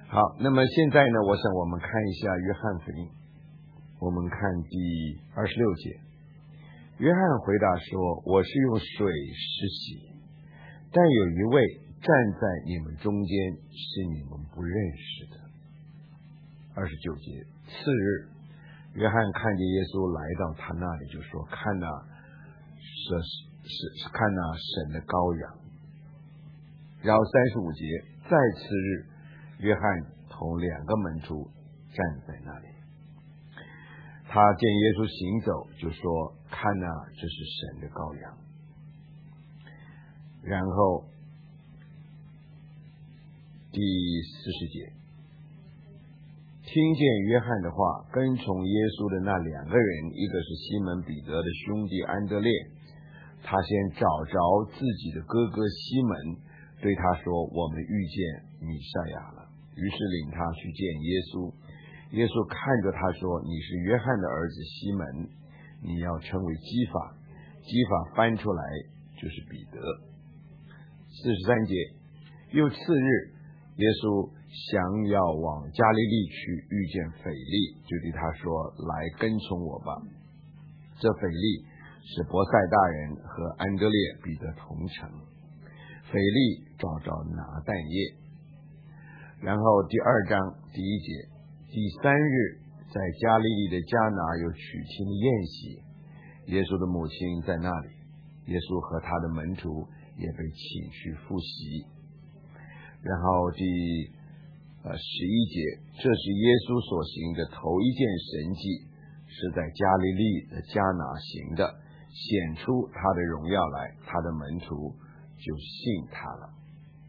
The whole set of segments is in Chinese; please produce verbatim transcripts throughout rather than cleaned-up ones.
好，那么现在呢，我想我们看一下约翰福音，我们看第二十六节。约翰回答说：“我是用水施洗，但有一位站在你们中间，是你们不认识的。”二十九节。次日，约翰看见耶稣来到他那里，就说：“看哪，是是看哪，神的羔羊。”然后三十五节，再次日，约翰同两个门徒站在那里，他见耶稣行走，就说：“看哪，这是神的羔羊。”然后第四十节，听见约翰的话，跟从耶稣的那两个人，一个是西门彼得的兄弟安德烈，他先找着自己的哥哥西门，对他说：“我们遇见弥赛亚了。”于是领他去见耶稣。耶稣看着他说：“你是约翰的儿子西门，你要称为基法。”基法翻出来就是彼得。四十三节，又次日，耶稣想要往加利利去，遇见腓利，就对他说：“来跟从我吧。”这腓利是伯赛大人和安德烈彼得同城。腓利找着拿但业。然后第二章第一节，第三日，在加利利的迦拿有娶亲的宴席，耶稣的母亲在那里，耶稣和他的门徒也被请去赴席。然后第呃十一节，这是耶稣所行的头一件神迹，是在加利利的迦拿行的，显出他的荣耀来，他的门徒就信他了。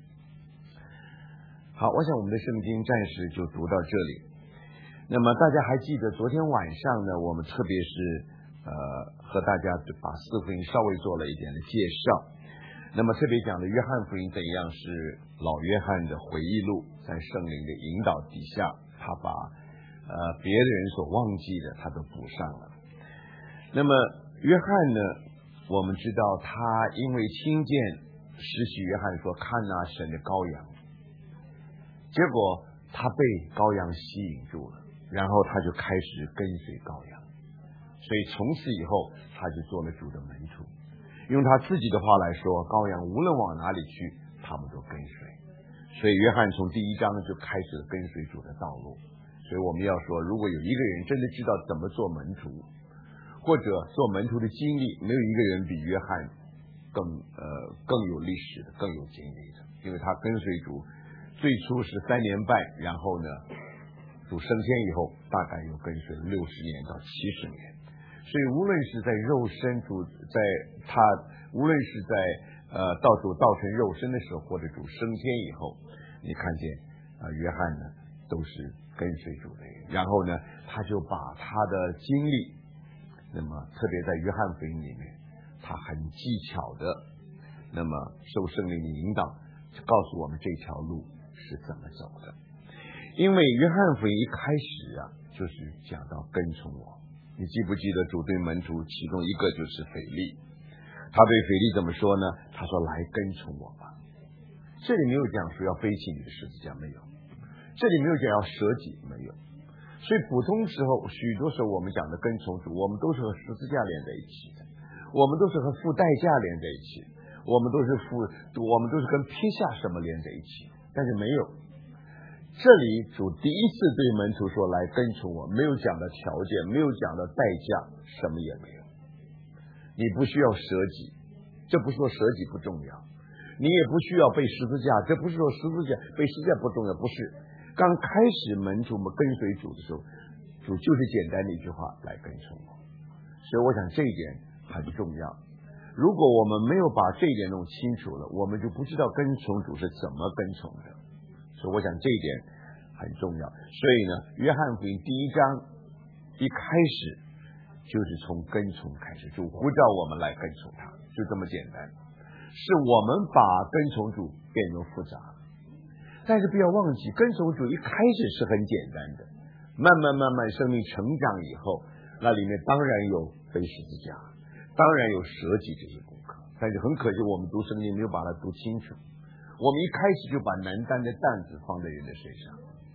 好，我想我们的圣经暂时就读到这里。那么大家还记得昨天晚上呢，我们特别是呃和大家把四福音稍微做了一点的介绍。那么特别讲的约翰福音怎样是老约翰的回忆录，在圣灵的引导底下，他把呃别人所忘记的他都补上了。那么约翰呢，我们知道他因为听见施洗约翰说：“看哪，神的羔羊。”结果他被羔羊吸引住了，然后他就开始跟随羔羊，所以从此以后他就做了主的门徒。用他自己的话来说，羔羊无论往哪里去，他们都跟随。所以约翰从第一章就开始了跟随主的道路。所以我们要说，如果有一个人真的知道怎么做门徒，或者做门徒的经历，没有一个人比约翰更呃更有历史的，更有经历的，因为他跟随主最初是三年半，然后呢主升天以后大概又跟随六十年到七十年。所以无论是在肉身主在他无论是在呃到主道成肉身的时候，或者主升天以后，你看见啊、呃、约翰呢都是跟随主的人。然后呢他就把他的经历，那么特别在约翰福音里面，他很技巧的那么受圣灵的引导，告诉我们这条路是怎么走的。因为约翰福音一开始啊，就是讲到跟从我。你记不记得主对门徒其中一个就是腓利，他对腓利怎么说呢？他说：“来跟从我吧。”这里没有讲说要背起你的十字架，没有。这里没有讲要舍己，没有。所以普通时候，许多时候我们讲的跟从主，我们都是和十字架连在一起的，我们都是和付代价连在一起，我们都是付，我们都是跟撇下什么连在一起，但是没有。这里主第一次对门徒说：“来跟从我。”没有讲的条件，没有讲的代价，什么也没有。你不需要舍己，这不是说舍己不重要，你也不需要背十字架，这不是说十字架背十字架不重要，不是。刚开始门徒们跟随主的时候，主就是简单的一句话：“来跟从我。”所以我想这一点很重要。如果我们没有把这一点弄清楚了，我们就不知道跟从主是怎么跟从的。所以我想这一点很重要。所以呢，约翰福音第一章一开始就是从跟从开始，主呼召我们来跟从他，就这么简单。是我们把跟从主变成复杂，但是不要忘记，跟从主一开始是很简单的，慢慢慢慢生命成长以后，那里面当然有背十字架，当然有舍己这些功课，但是很可惜我们读圣经没有把它读清楚。我们一开始就把难担的担子放在人的身上，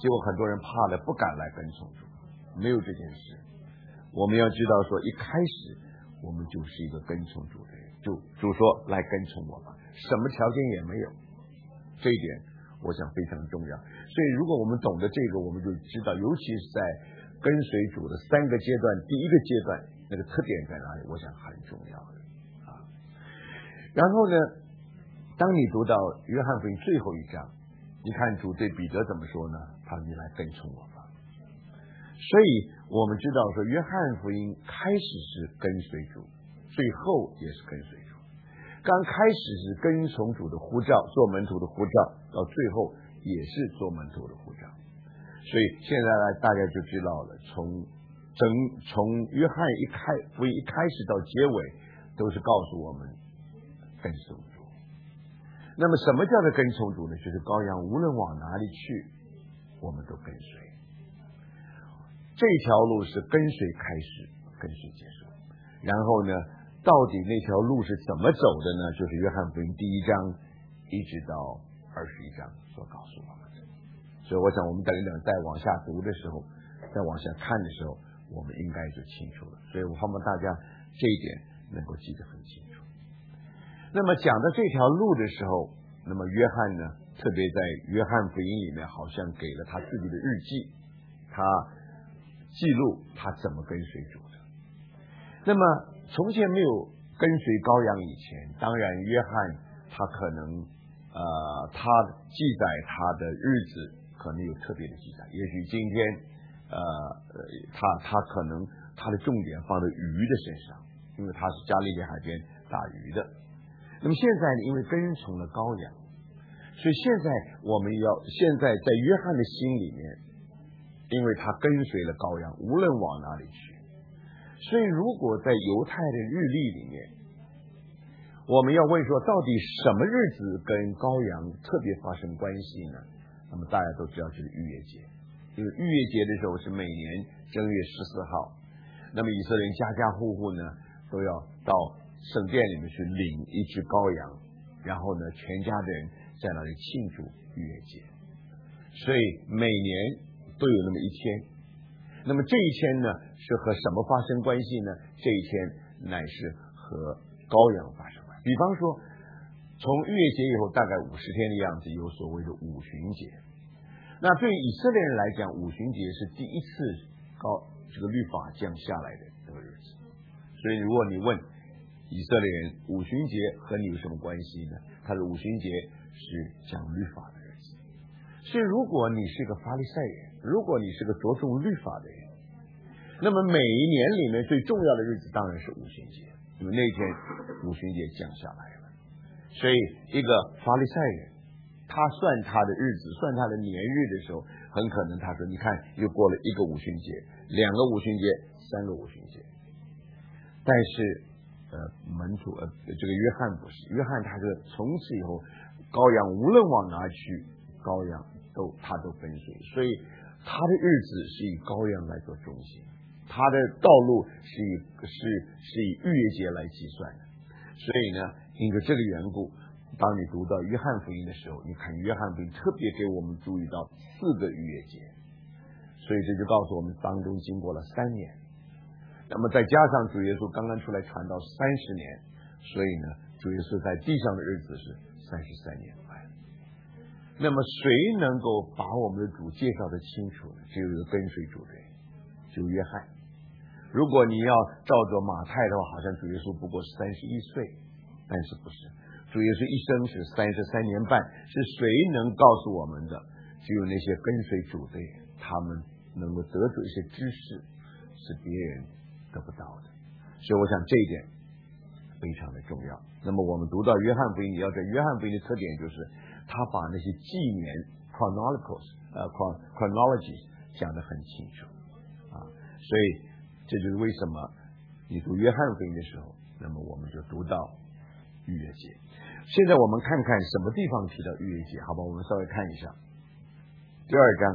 结果很多人怕了，不敢来跟从主。没有这件事。我们要知道说，一开始我们就是一个跟从主的人。主主说来跟从我吧，什么条件也没有。这一点我想非常重要。所以如果我们懂得这个，我们就知道，尤其是在跟随主的三个阶段，第一个阶段那个特点在哪里，我想很重要的啊。然后呢，当你读到约翰福音最后一章，你看主对彼得怎么说呢？他说你来跟从我吧。所以我们知道说，约翰福音开始是跟随主，最后也是跟随主。刚开始是跟从主的呼召，做门徒的呼召，到最后也是做门徒的呼召。所以现在呢，大家就知道了，从整从约翰一开福音一开始到结尾，都是告诉我们跟从主。那么什么叫做跟从主呢？就是羔羊无论往哪里去，我们都跟随。这条路是跟随开始，跟随结束。然后呢，到底那条路是怎么走的呢？就是约翰福音第一章一直到二十一章所告诉我们的。所以我想我们等一等再往下读的时候，再往下看的时候，我们应该就清楚了。所以我希望大家这一点能够记得很清楚。那么讲到这条路的时候，那么约翰呢，特别在约翰福音里面好像给了他自己的日记，他记录他怎么跟随主的。那么从前没有跟随羔羊以前，当然约翰他可能呃他记载他的日子可能有特别的记载，也许今天呃他他可能他的重点放在鱼的身上，因为他是加利利海边打鱼的。那么现在呢，因为跟从了羔羊，所以现在我们要现在在约翰的心里面，因为他跟随了羔羊，无论往哪里去。所以如果在犹太的日历里面，我们要问说，到底什么日子跟羔羊特别发生关系呢？那么大家都知道就是逾越节，因为逾越节的时候是每年正月十四号，那么以色列人家家户户呢都要到圣殿里面去领一只羔羊，然后呢全家的人在那里庆祝逾越节。所以每年都有那么一天。那么这一天呢是和什么发生关系呢？这一天乃是和羔羊发生关系。比方说从逾越节以后大概五十天的样子，有所谓的五旬节。那对以色列人来讲，五旬节是第一次高这个律法降下来的这个日子。所以如果你问以色列人五旬节和你有什么关系呢？他的五旬节是讲律法的日子。所以如果你是个法利赛人，如果你是个着重律法的人，那么每一年里面最重要的日子当然是五旬节，因为那天五旬节降下来了。所以一个法利赛人，他算他的日子，算他的年日的时候，很可能他说，你看又过了一个五旬节，两个五旬节，三个五旬节。但是呃门徒呃这个约翰不是，约翰他是从此以后羔羊无论往哪去，羔羊都他都跟随，所以他的日子是以羔羊来做中心，他的道路是以是是以逾越节来计算的。所以呢，因着这个缘故，当你读到约翰福音的时候，你看约翰福音特别给我们注意到四个逾越节，所以这就告诉我们当中经过了三年。那么再加上主耶稣刚刚出来传道三十年，所以呢，主耶稣在地上的日子是三十三年半。那么谁能够把我们的主介绍的清楚呢？只有一个跟随主的人，就约翰。如果你要照着马太的话，好像主耶稣不过是三十一岁，但是不是，主耶稣一生是三十三年半。是谁能告诉我们的？只有那些跟随主的人，他们能够得出一些知识，是别人得不到的。所以我想这一点非常的重要。那么我们读到约翰福音，你要在约翰福音的特点就是他把那些纪年 chronologicals 呃 chronologies 讲得很清楚啊，所以这就是为什么你读约翰福音的时候，那么我们就读到逾越节。现在我们看看什么地方提到逾越节，好吧？我们稍微看一下第二章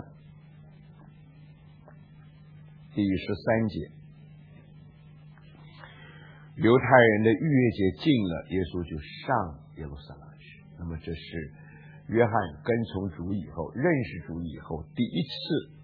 第十三节，犹太人的逾越节近了，耶稣就上耶路撒冷去。那么这是约翰跟从主以后，认识主以后，第一次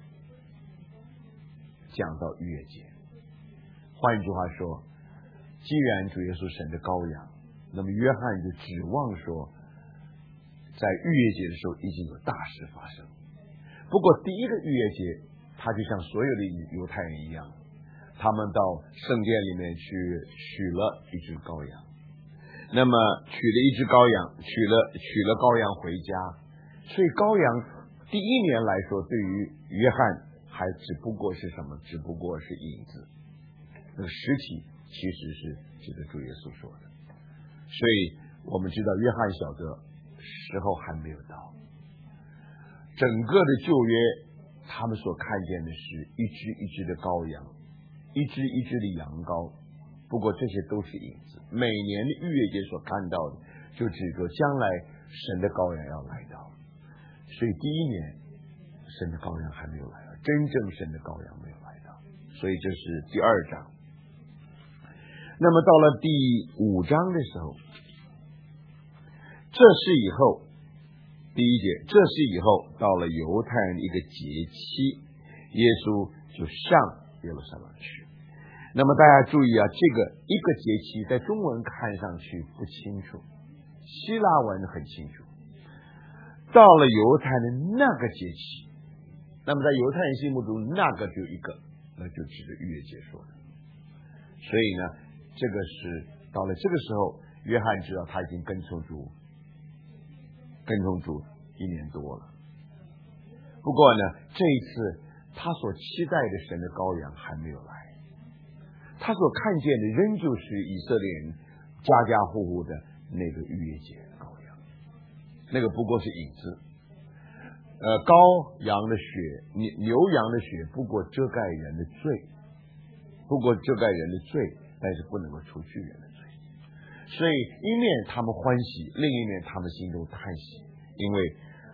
讲到逾越节。换一句话说，既然主耶稣神的羔羊，那么约翰就指望说，在逾越节的时候已经有大事发生。不过第一个逾越节，他就像所有的犹太人一样，他们到圣殿里面去取了一只羔羊，那么取了一只羔羊，取了取了羔羊回家，所以羔羊第一年来说，对于约翰还只不过是什么？只不过是影子，那个实体其实是指着主耶稣说的。所以我们知道约翰晓得时候还没有到，整个的旧约他们所看见的是一只一只的羔羊，一只一只的羊羔，不过这些都是影子。每年的逾越节所看到的就指着将来神的羔羊要来到，所以第一年神的羔羊还没有来到，真正神的羔羊没有来到，所以这是第二章。那么到了第五章的时候，这是以后第一节，这是以后到了犹太人一个节期，耶稣就上耶路撒冷去。那么大家注意啊，这个一个节期在中文看上去不清楚，希腊文很清楚。到了犹太的那个节期，那么在犹太人心目中那个只有一个，那就指着逾越节说的。所以呢，这个是到了这个时候，约翰知道他已经跟从主跟从主一年多了。不过呢，这一次他所期待的神的羔羊还没有来，他所看见的仍旧是以色列人家家户户的那个逾越节的羔羊，那个不过是影子。呃，羔羊的血，牛牛羊的血不过遮盖人的罪，不过遮盖人的罪，但是不能够除去人的罪。所以一面他们欢喜，另一面他们心中叹息，因为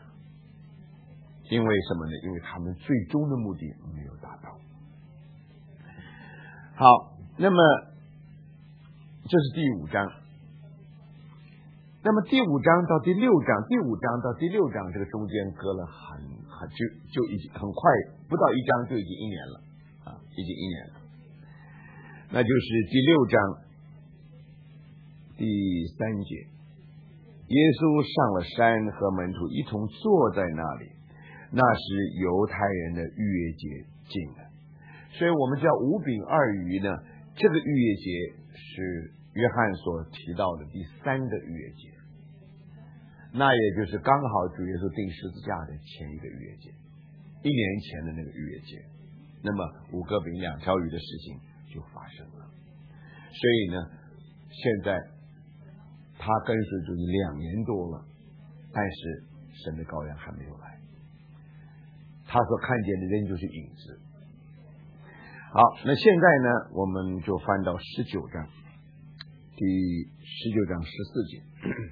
因为什么呢？因为他们最终的目的没有达到。好，那么这是第五章。那么第五章到第六章，第五章到第六章这个中间隔了很很就就已经很快，不到一章就已经一年了啊，已经一年了。那就是第六章第三节，耶稣上了山，和门徒一同坐在那里，那时犹太人的逾越节近了。所以我们叫五饼二鱼呢，这个逾越节是约翰所提到的第三个逾越节，那也就是刚好主耶稣钉十字架的前一个逾越节，一年前的那个逾越节，那么五个饼两条鱼的事情就发生了。所以呢，现在他跟随主已两年多了，但是神的羔羊还没有来，他所看见的仍旧是影子。好，那现在呢，我们就翻到十九章，第十九章十四节。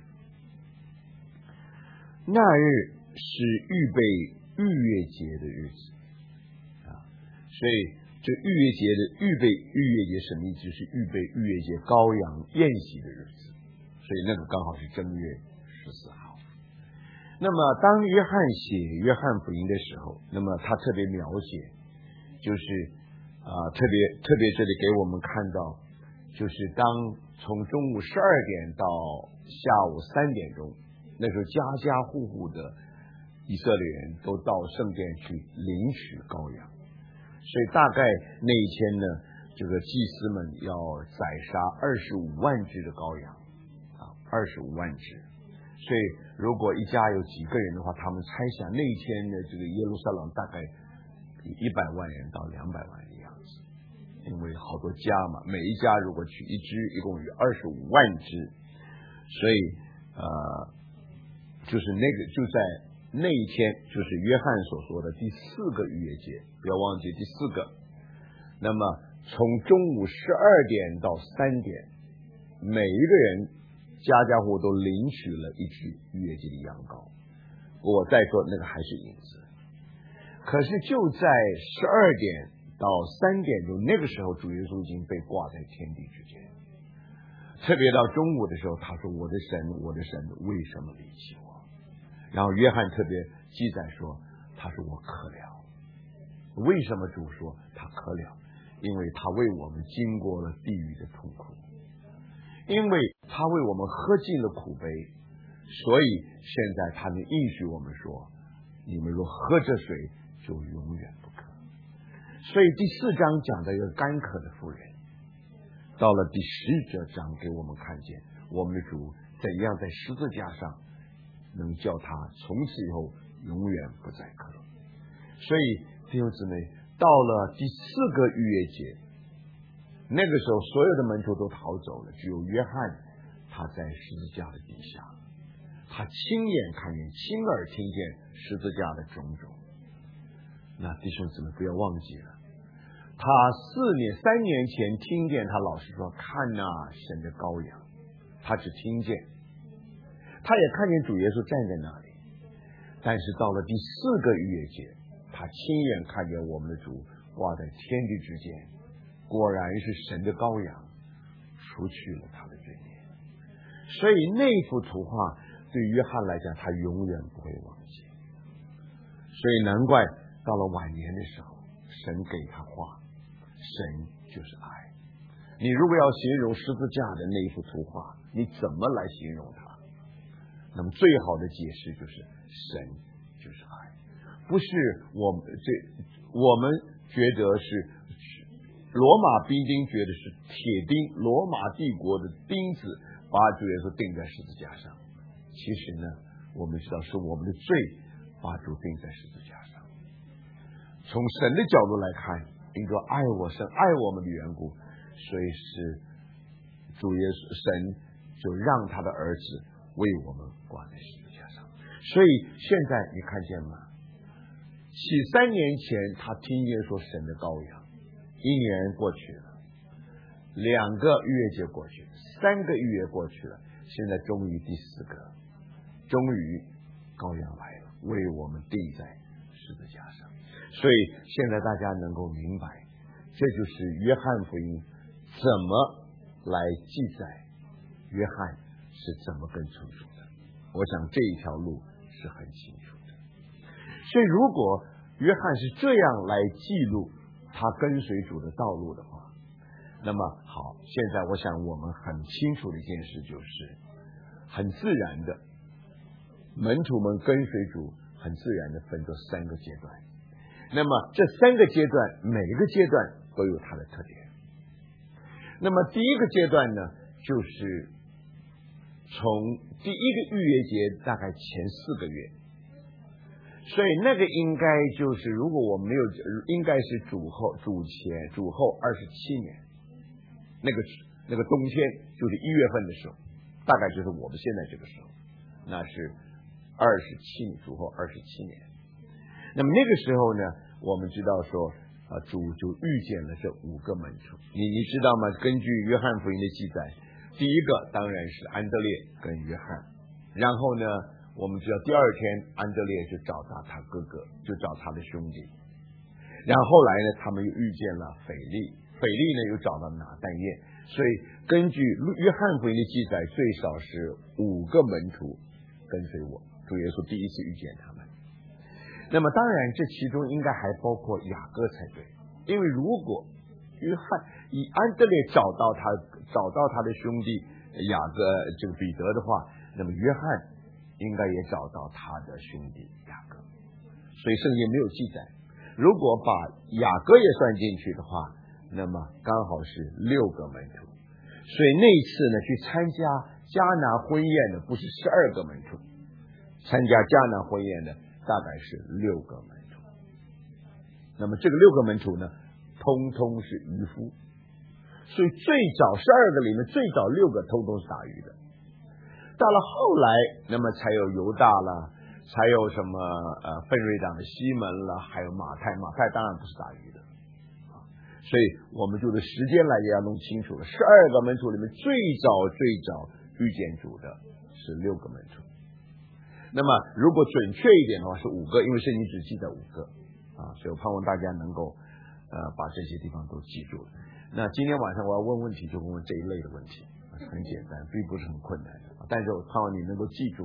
那日是预备逾越节的日子啊，所以这逾越节的预备逾越节什么意思？就是预备逾越节羔羊宴席的日子，所以那个刚好是正月十四号。那么当约翰写约翰福音的时候，那么他特别描写，就是啊、呃，特别特别这里给我们看到，就是当从中午十二点到下午三点钟，那时候家家户户的以色列人都到圣殿去领取羔羊，所以大概那一天呢，这个祭司们要宰杀二十五万只的羔羊啊，二十五万只。所以如果一家有几个人的话，他们猜想那一天的这个耶路撒冷大概一百万人到两百万人的样子，因为好多家嘛，每一家如果取一只，一共有二十五万只，所以呃，就是那个就在那一天，就是约翰所说的第四个逾越节，不要忘记第四个。那么从中午十二点到三点，每一个人家家户户都领取了一只逾越节的羊羔。我再说那个还是影子，可是就在十二点到三点钟，那个时候主耶稣已经被挂在天地之间。特别到中午的时候，他说：“我的神，我的神，为什么离弃我？” 然后约翰特别记载说，他说我渴了。为什么主说他渴了？因为他为我们经过了地狱的痛苦，因为他为我们喝尽了苦杯，所以现在他能应许我们说，你们若喝这水就永远不渴。所以第四章讲的一个干渴的妇人，到了第十九章给我们看见我们的主怎样在十字架上能叫他从此以后永远不再渴。所以弟兄姊妹，到了第四个逾越节，那个时候所有的门徒都逃走了，只有约翰他在十字架的底下，他亲眼看见亲耳听见十字架的种种。那弟兄姊妹不要忘记了，他四年三年前听见他老师说看哪神的羔羊，他只听见，他也看见主耶稣站在那里，但是到了第四个逾越节，他亲眼看见我们的主挂在天地之间，果然是神的羔羊，除去了他的罪孽。所以那幅图画对约翰来讲他永远不会忘记。所以难怪到了晚年的时候，神给他画，神就是爱。你如果要形容十字架的那一幅图画，你怎么来形容它？那么最好的解释就是神就是爱。不是我们这我们觉得是罗马兵丁觉得是铁钉，罗马帝国的钉子把主耶稣钉在十字架上。其实呢，我们知道是我们的罪把主钉在十字架上。从神的角度来看，因着爱我神爱我们的缘故，所以是主耶稣神就让他的儿子为我们挂在十字架上。所以现在你看见吗？起三年前他听见说神的羔羊，一年过去了，两个逾越节过去了，三个逾越过去了，现在终于第四个，终于羔羊来了，为我们钉在十字架上。所以现在大家能够明白，这就是约翰福音怎么来记载约翰是怎么跟从主的。我想这一条路是很清楚的。所以如果约翰是这样来记录他跟随主的道路的话，那么好，现在我想我们很清楚的一件事就是，很自然的门徒们跟随主很自然的分作三个阶段。那么这三个阶段每一个阶段都有它的特点。那么第一个阶段呢，就是从第一个逾越节大概前四个月，所以那个应该就是如果我没有应该是主后主前主后二十七年，那个那个冬天就是一月份的时候，大概就是我们现在这个时候，那是二十七年主后二十七年。那么那个时候呢，我们知道说啊，主就遇见了这五个门徒。你你知道吗？根据约翰福音的记载，第一个当然是安德烈跟约翰，然后呢，我们知道第二天安德烈就找到他哥哥，就找他的兄弟，然后后来呢，他们又遇见了腓利，腓利呢又找到拿但业。所以根据约翰福音的记载，最少是五个门徒跟随我，主耶稣第一次遇见他们。那么当然这其中应该还包括雅各才对，因为如果约翰以安德烈找到他找到他的兄弟雅各这个彼得的话，那么约翰应该也找到他的兄弟雅各。所以圣经没有记载，如果把雅各也算进去的话，那么刚好是六个门徒。所以那一次呢，去参加迦拿婚宴的不是十二个门徒，参加迦拿婚宴的大概是六个门徒。那么这个六个门徒呢，通通是渔夫，所以最早十二个里面最早六个通通是打鱼的。到了后来，那么才有犹大了，才有什么呃奋锐党的西门了，还有马太。马太当然不是打鱼的，所以我们就的时间来也要弄清楚了。十二个门徒里面最早最早遇见主的是六个门徒。那么如果准确一点的话是五个，因为圣经只记载五个啊，所以我盼望大家能够呃把这些地方都记住了。那今天晚上我要问问题，就问问这一类的问题，很简单，并不是很困难的，但是我盼望你能够记住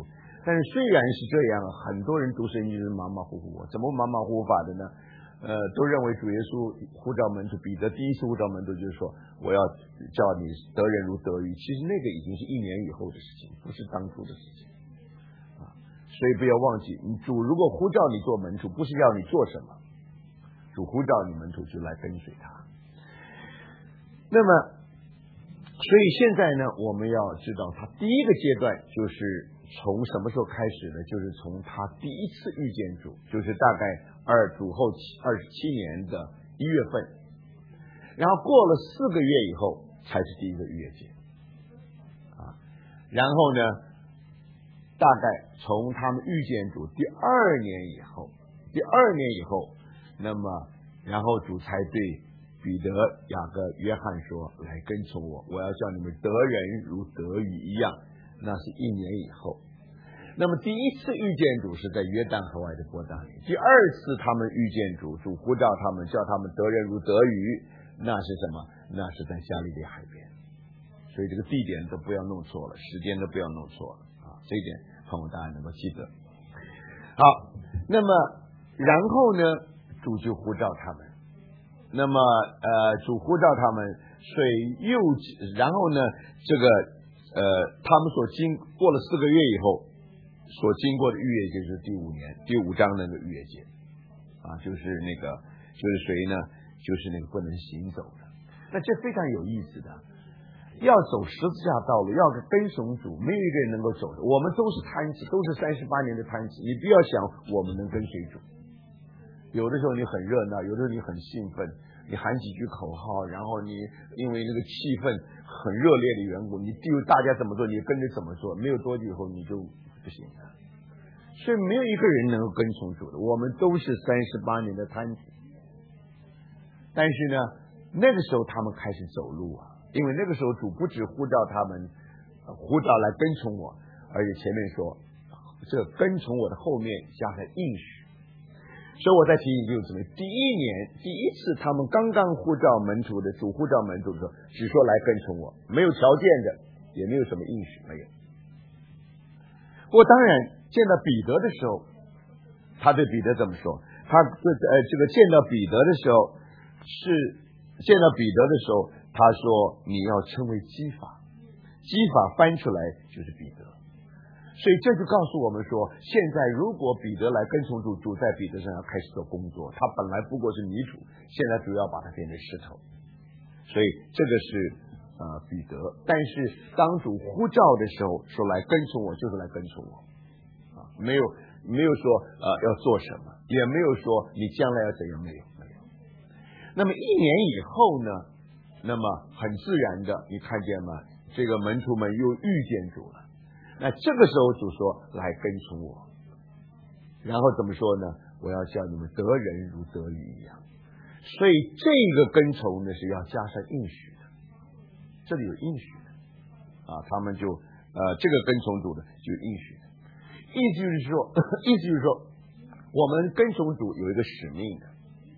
但是虽然是这样，很多人读圣经是马马虎虎，怎么马马虎虎法的呢？呃，都认为主耶稣呼召门徒，彼得第一次呼召门徒就是说，我要叫你得人如得鱼。其实那个已经是一年以后的事情，不是当初的事情啊。所以不要忘记，主如果呼召你做门徒，不是要你做什么，主呼召你门徒就来跟随他。那么，所以现在呢，我们要知道，他第一个阶段就是从什么时候开始呢？就是从他第一次遇见主，就是大概二主后二十七年的一月份，然后过了四个月以后才是第一个逾越节啊。然后呢，大概从他们遇见主第二年以后，第二年以后，那么然后主才对彼得、雅各、约翰说：“来跟从我，我要叫你们得人如得鱼一样。”那是一年以后。那么第一次遇见主是在约旦河外的伯大尼，第二次他们遇见主，主呼召他们，叫他们得人如得鱼，那是什么？那是在加利利海边。所以这个地点都不要弄错了，时间都不要弄错了啊！这一点盼望大家能够记得。好，那么然后呢，主就呼召他们。那么呃，主呼召他们，所以又然后呢，这个呃，他们所经过了四个月以后。所经过的逾越节就是第五年第五章那个逾越节啊，就是那个就是谁呢？就是那个不能行走的。那这非常有意思的，要走十字架道路，要跟从主，没有一个人能够走的。我们都是贪子，都是三十八年的贪子。你不要想我们能跟随主。有的时候你很热闹，有的时候你很兴奋，你喊几句口号，然后你因为那个气氛很热烈的缘故，你就大家怎么做，你跟着怎么做。没有多久以后，你就不行了。所以没有一个人能够跟从主的，我们都是三十八年的贪子。但是呢，那个时候他们开始走路啊，因为那个时候主不只呼召他们，呼召来跟从我，而且前面说这跟从我的后面加上应许。所以我在提醒弟兄姊妹，第一年第一次他们刚刚呼召门徒的主呼召门徒的时候，只说来跟从我，没有条件的，也没有什么应许，没有。不过当然见到彼得的时候，他对彼得怎么说？他呃这个见到彼得的时候是见到彼得的时候，他说你要称为基法，基法翻出来就是彼得。所以这就告诉我们说，现在如果彼得来跟从主，主在彼得身上开始做工作，他本来不过是泥土，现在主要把它变成石头。所以这个是呃彼得，但是当主呼召的时候说来跟从我，就是来跟从我啊，没有没有说呃要做什么，也没有说你将来要怎样，没有没有。那么一年以后呢，那么很自然的，你看见吗？这个门徒们又遇见主了。那这个时候主说来跟从我，然后怎么说呢？我要叫你们得人如得鱼一样。所以这个跟从呢是要加上应许的，这里有应许的啊，他们就呃这个跟从主的就有应许的，意思就是说，意思就是说，我们跟从主有一个使命的，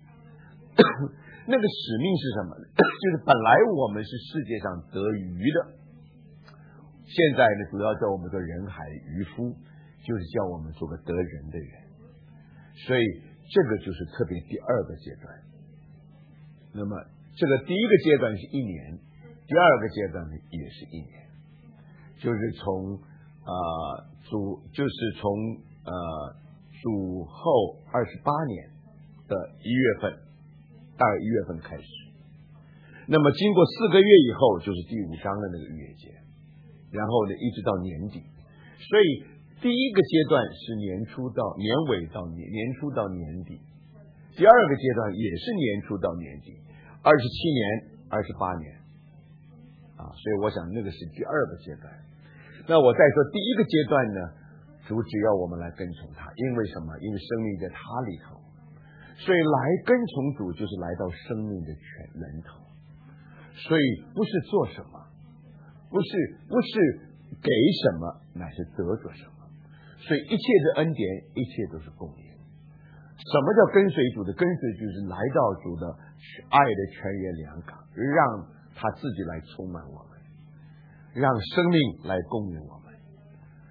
那个使命是什么呢？就是本来我们是世界上得鱼的。现在呢，主要叫我们做人海渔夫，就是叫我们做个得人的人。所以这个就是特别第二个阶段。那么这个第一个阶段是一年，第二个阶段呢也是一年，就是从呃主就是从呃主后二十八年的一月份，大概一月份开始。那么经过四个月以后，就是第五章的那个逾越节。然后呢，一直到年底，所以第一个阶段是年初到年尾到年年初到年底，第二个阶段也是年初到年底，二十七年、二十八年，啊，所以我想那个是第二个阶段。那我再说第一个阶段呢，主只要我们来跟从他，因为什么？因为生命在他里头，所以来跟从主就是来到生命的全源头，所以不是做什么。不是不是给什么，乃是得着什么。所以一切的恩典，一切都是供应。什么叫跟随主的？跟随就是来到主的爱的泉源良港，让他自己来充满我们，让生命来供应我们。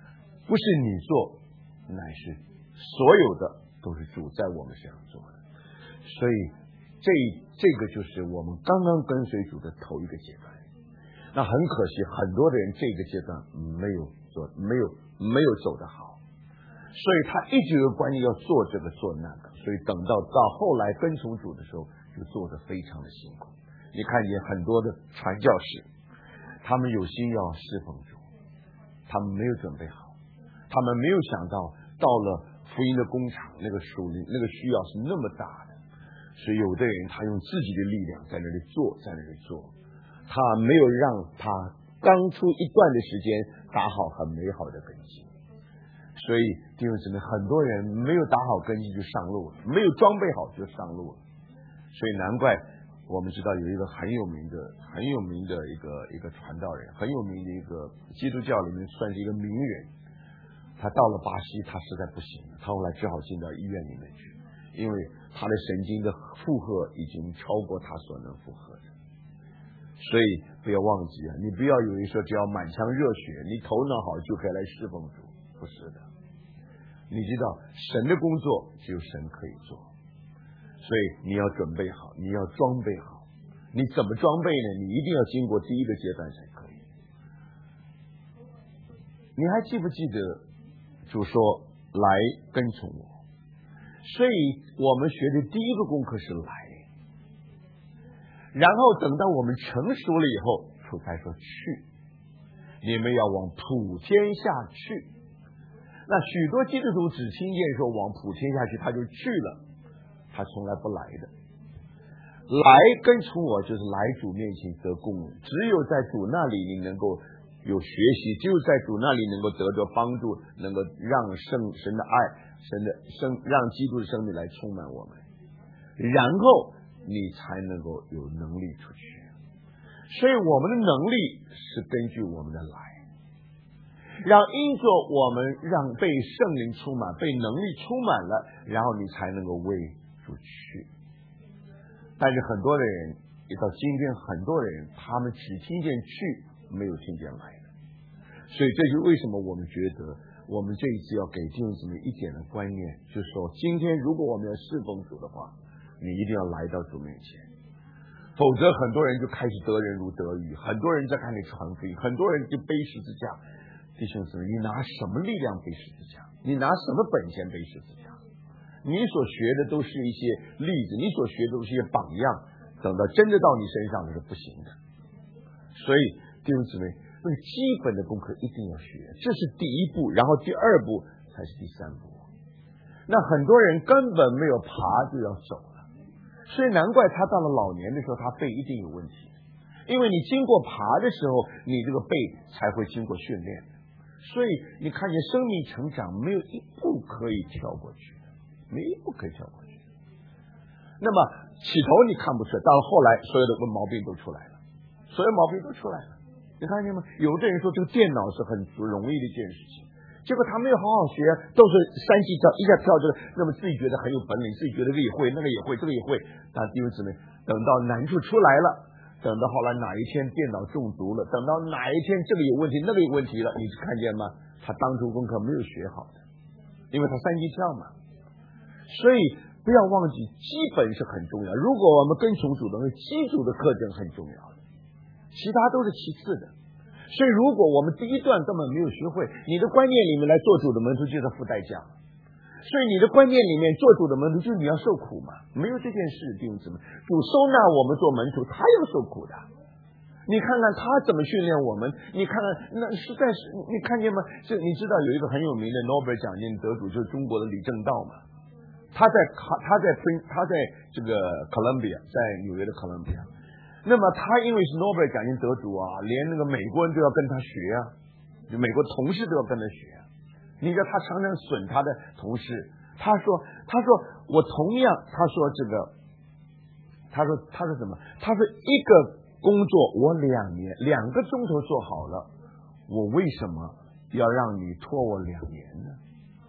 不是你做，乃是所有的都是主在我们身上做的。所以这这个就是我们刚刚跟随主的头一个阶段。那很可惜，很多的人这个阶段没有做，没有没有走得好，所以他一直有观念要做这个做那个，所以等到到后来跟从主的时候，就做得非常的辛苦。你看见很多的传教士，他们有心要侍奉主，他们没有准备好，他们没有想到到了福音的工厂，那个属灵那个需要是那么大的，所以有的人他用自己的力量在那里做，在那里做，他没有让他刚出一段的时间打好很美好的根基。所以弟兄姊妹，很多人没有打好根基就上路了，没有装备好就上路了。所以难怪我们知道有一个很有名的很有名的一个一个传道人，很有名的一个基督教里面算是一个名人，他到了巴西他实在不行了，他后来只好进到医院里面去，因为他的神经的负荷已经超过他所能负荷的。所以不要忘记啊，你不要以为说只要满腔热血，你头脑好就可以来侍奉主，不是的。你知道神的工作只有神可以做，所以你要准备好，你要装备好。你怎么装备呢？你一定要经过第一个阶段才可以。你还记不记得主说来跟从我？所以我们学的第一个功课是来，然后等到我们成熟了以后，主才说去，你们要往普天下去。那许多基督徒只听见说往普天下去，他就去了，他从来不来的。来跟从我就是来主面前得供应，只有在主那里你能够有学习，只有在主那里能够得着帮助，能够让圣神的爱神的生让基督的生命来充满我们，然后你才能够有能力出去。所以我们的能力是根据我们的来，让因着我们让被圣灵充满，被能力充满了，然后你才能够为主去。但是很多的人一到今天，很多人他们只听见去，没有听见来的。所以这就为什么我们觉得我们这一次要给弟兄姊妹一点的观念，就是说今天如果我们要侍奉主的话，你一定要来到主面前，否则很多人就开始得人如得鱼，很多人在看你传福音，很多人就背十字架。弟兄姊妹，你拿什么力量背十字架？你拿什么本钱背十字架？你所学的都是一些例子，你所学的都是一些榜样，等到真的到你身上是不行的。所以弟兄姊妹，那个基本的功课一定要学，这是第一步，然后第二步才是第三步。那很多人根本没有爬就要走了，所以难怪他到了老年的时候他背一定有问题，因为你经过爬的时候，你这个背才会经过训练。所以你看见生命成长没有一步可以跳过去，没一步可以跳过去。那么起头你看不出来，到了后来所有的毛病都出来了，所有毛病都出来了。你看见吗？有的人说这个电脑是很容易的一件事情，结果他没有好好学，都是三级跳一下跳这个，那么自己觉得很有本领，自己觉得这个也会，那个也会，这个也会。但弟兄姊妹，等到难处出来了，等到后来哪一天电脑中毒了，等到哪一天这个有问题那个有问题了，你看见吗？他当初功课没有学好的，因为他三级跳嘛。所以不要忘记基本是很重要，如果我们跟从主的基础的课程很重要的，其他都是其次的。所以如果我们第一段根本没有学会，你的观念里面来做主的门徒就是付代价，所以你的观念里面做主的门徒就是你要受苦嘛，没有这件事弟兄姊妹，主收纳我们做门徒，他要受苦的。你看看他怎么训练我们，你看看那实在是你看见吗？这你知道有一个很有名的诺贝尔奖金得主就是中国的李政道嘛，他在他在他在这个哥伦比亚，在纽约的哥伦比亚。那么他因为是诺贝尔奖金得主啊，连那个美国人都要跟他学啊，就美国同事都要跟他学。你知道他常常损他的同事，他说他说我同样他说这个他说他说什么？他说一个工作我两年两个钟头做好了，我为什么要让你拖我两年呢？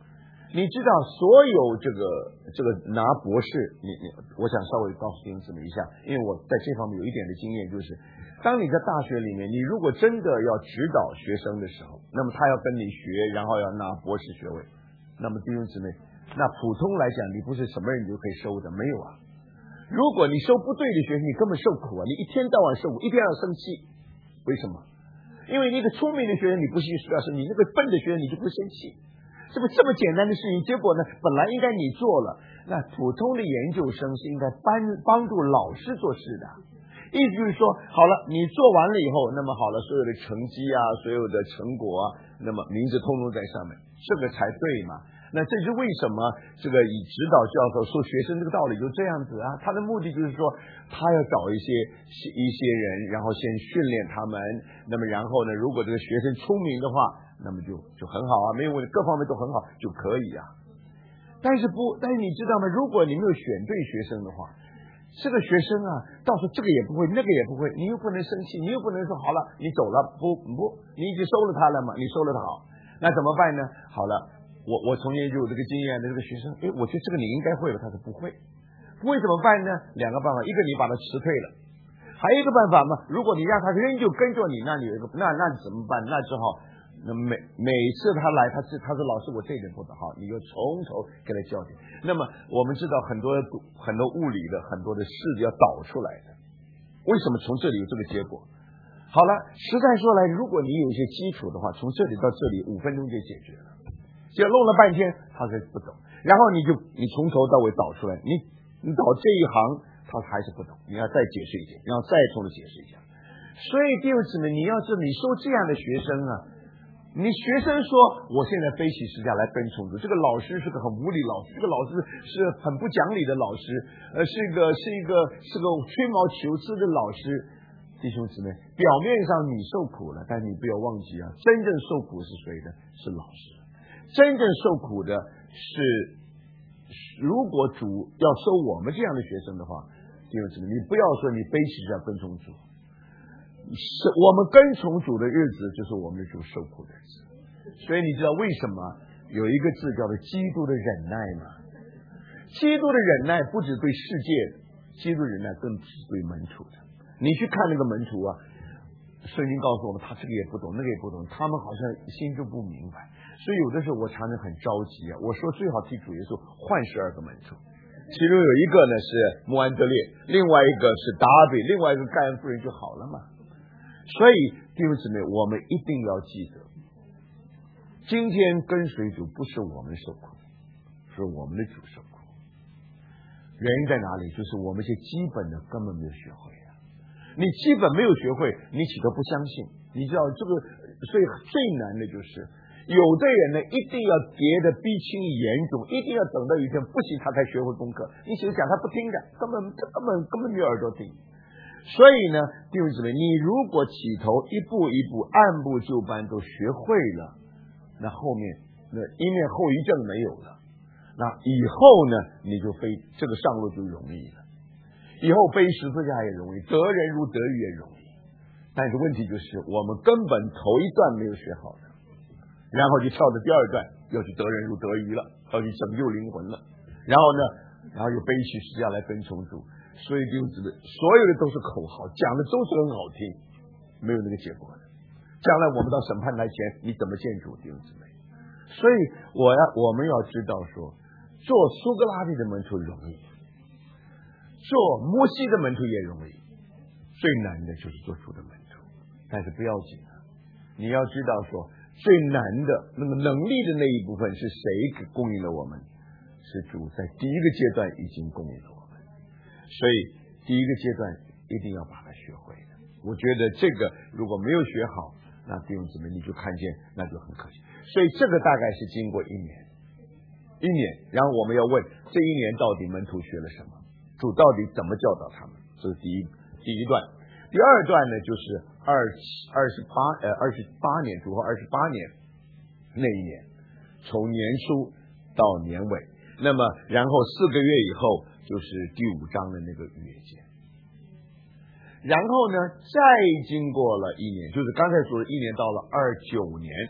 你知道所有这个这个拿博士，你你，我想稍微告诉弟兄姊妹一下，因为我在这方面有一点的经验，就是当你在大学里面，你如果真的要指导学生的时候，那么他要跟你学，然后要拿博士学位，那么弟兄姊妹，那普通来讲，你不是什么人你就可以收的，没有啊。如果你收不对的学生，你根本受苦啊，你一天到晚受苦，一天要生气，为什么？因为那个聪明的学生你不去表示，你那个笨的学生你就不生气。这不这么简单的事情，结果呢，本来应该你做了，那普通的研究生是应该帮帮助老师做事的。意思就是说，好了，你做完了以后，那么好了，所有的成绩啊，所有的成果啊，那么名字通通在上面，这个才对嘛。那这是为什么这个以指导教授说学生这个道理就这样子啊？他的目的就是说，他要找一些一些人，然后先训练他们，那么然后呢，如果这个学生聪明的话，那么就就很好啊，没有问题，各方面都很好就可以啊。但是不，但是你知道吗？如果你没有选对学生的话，这个学生啊，到时候这个也不会，那个也不会，你又不能生气，你又不能说好了，你走了，不不，你已经收了他了嘛，你收了他好，那怎么办呢？好了。我我从前就有这个经验的这个学生，诶，我觉得这个你应该会了，他说不会，不会怎么办呢？两个办法，一个你把他辞退了，还有一个办法嘛，如果你让他仍旧跟着你，那你有一个那那怎么办？那只好那每每次他来，他是他说老师我这点不得好，你就从头给他教训。那么我们知道很多很多物理的很多的式要导出来的，为什么从这里有这个结果？好了，实在说来，如果你有一些基础的话，从这里到这里五分钟就解决了。就弄了半天，他是不懂，然后你就你从头到尾导出来，你你导这一行，他还是不懂，你要再解释一遍，然后再重的解释一下。所以第二次呢，你要是你收这样的学生啊，你学生说我现在背起十架来跟从主，这个老师是个很无理老师，这个老师是很不讲理的老师，呃，是一个是一个是个吹毛求疵的老师。弟兄姊妹，表面上你受苦了，但你不要忘记啊，真正受苦是谁的？是老师。真正受苦的是，如果主要收我们这样的学生的话，弟兄姊妹，你不要说你背起要跟从主，是我们跟从主的日子，就是我们的主受苦的日子。所以你知道为什么有一个字叫做基督的忍耐吗？基督的忍耐不只对世界，基督忍耐更是对门徒的。你去看那个门徒啊，圣经告诉我们，他这个也不懂，那个也不懂，他们好像心中不明白。所以有的时候我常常很着急啊，我说最好替主耶稣换十二个门徒，其中有一个呢是穆安德烈，另外一个是达比，另外一个盖恩夫人就好了嘛。所以弟兄姊妹，我们一定要记得，今天跟随主不是我们受苦，是我们的主受苦。原因在哪里？就是我们一些基本的根本没有学会啊。你基本没有学会，你岂可不相信？你知道这个，所以最难的就是有的人呢，一定要跌得逼亲严重，一定要等到有一天不行，他才学会功课。你想想，他不听的，根本根本根本没有耳朵听。所以呢，弟兄姊妹，你如果起头一步一步按部就班都学会了，那后面那一面后遗症没有了，那以后呢，你就非这个上路就容易了。以后背十字架也容易，得人如得鱼也容易。但是问题就是，我们根本头一段没有学好的。然后就跳到第二段，要去得人如得鱼了，要去拯救灵魂了。然后呢，然后又背起十字架来跟从主。所以弟兄姊妹，所有的都是口号，讲的都是很好听，没有那个结果的。将来我们到审判台前，你怎么见主，弟兄姊妹？所以我要我们要知道说，做苏格拉底的门徒容易，做摩西的门徒也容易，最难的就是做主的门徒。但是不要紧啊，你要知道说，最难的那么能力的那一部分是谁给供应了我们？是主在第一个阶段已经供应了我们，所以第一个阶段一定要把它学会的。我觉得这个如果没有学好，那弟兄姊妹你就看见那就很可惜。所以这个大概是经过一年一年，然后我们要问这一年到底门徒学了什么，主到底怎么教导他们，这是第一第一段。第二段呢，就是二二十八呃二十八年主后二十八年那一年，从年初到年尾，那么然后四个月以后就是第五章的那个逾越节，然后呢再经过了一年，就是刚才说的一年到了二九年，到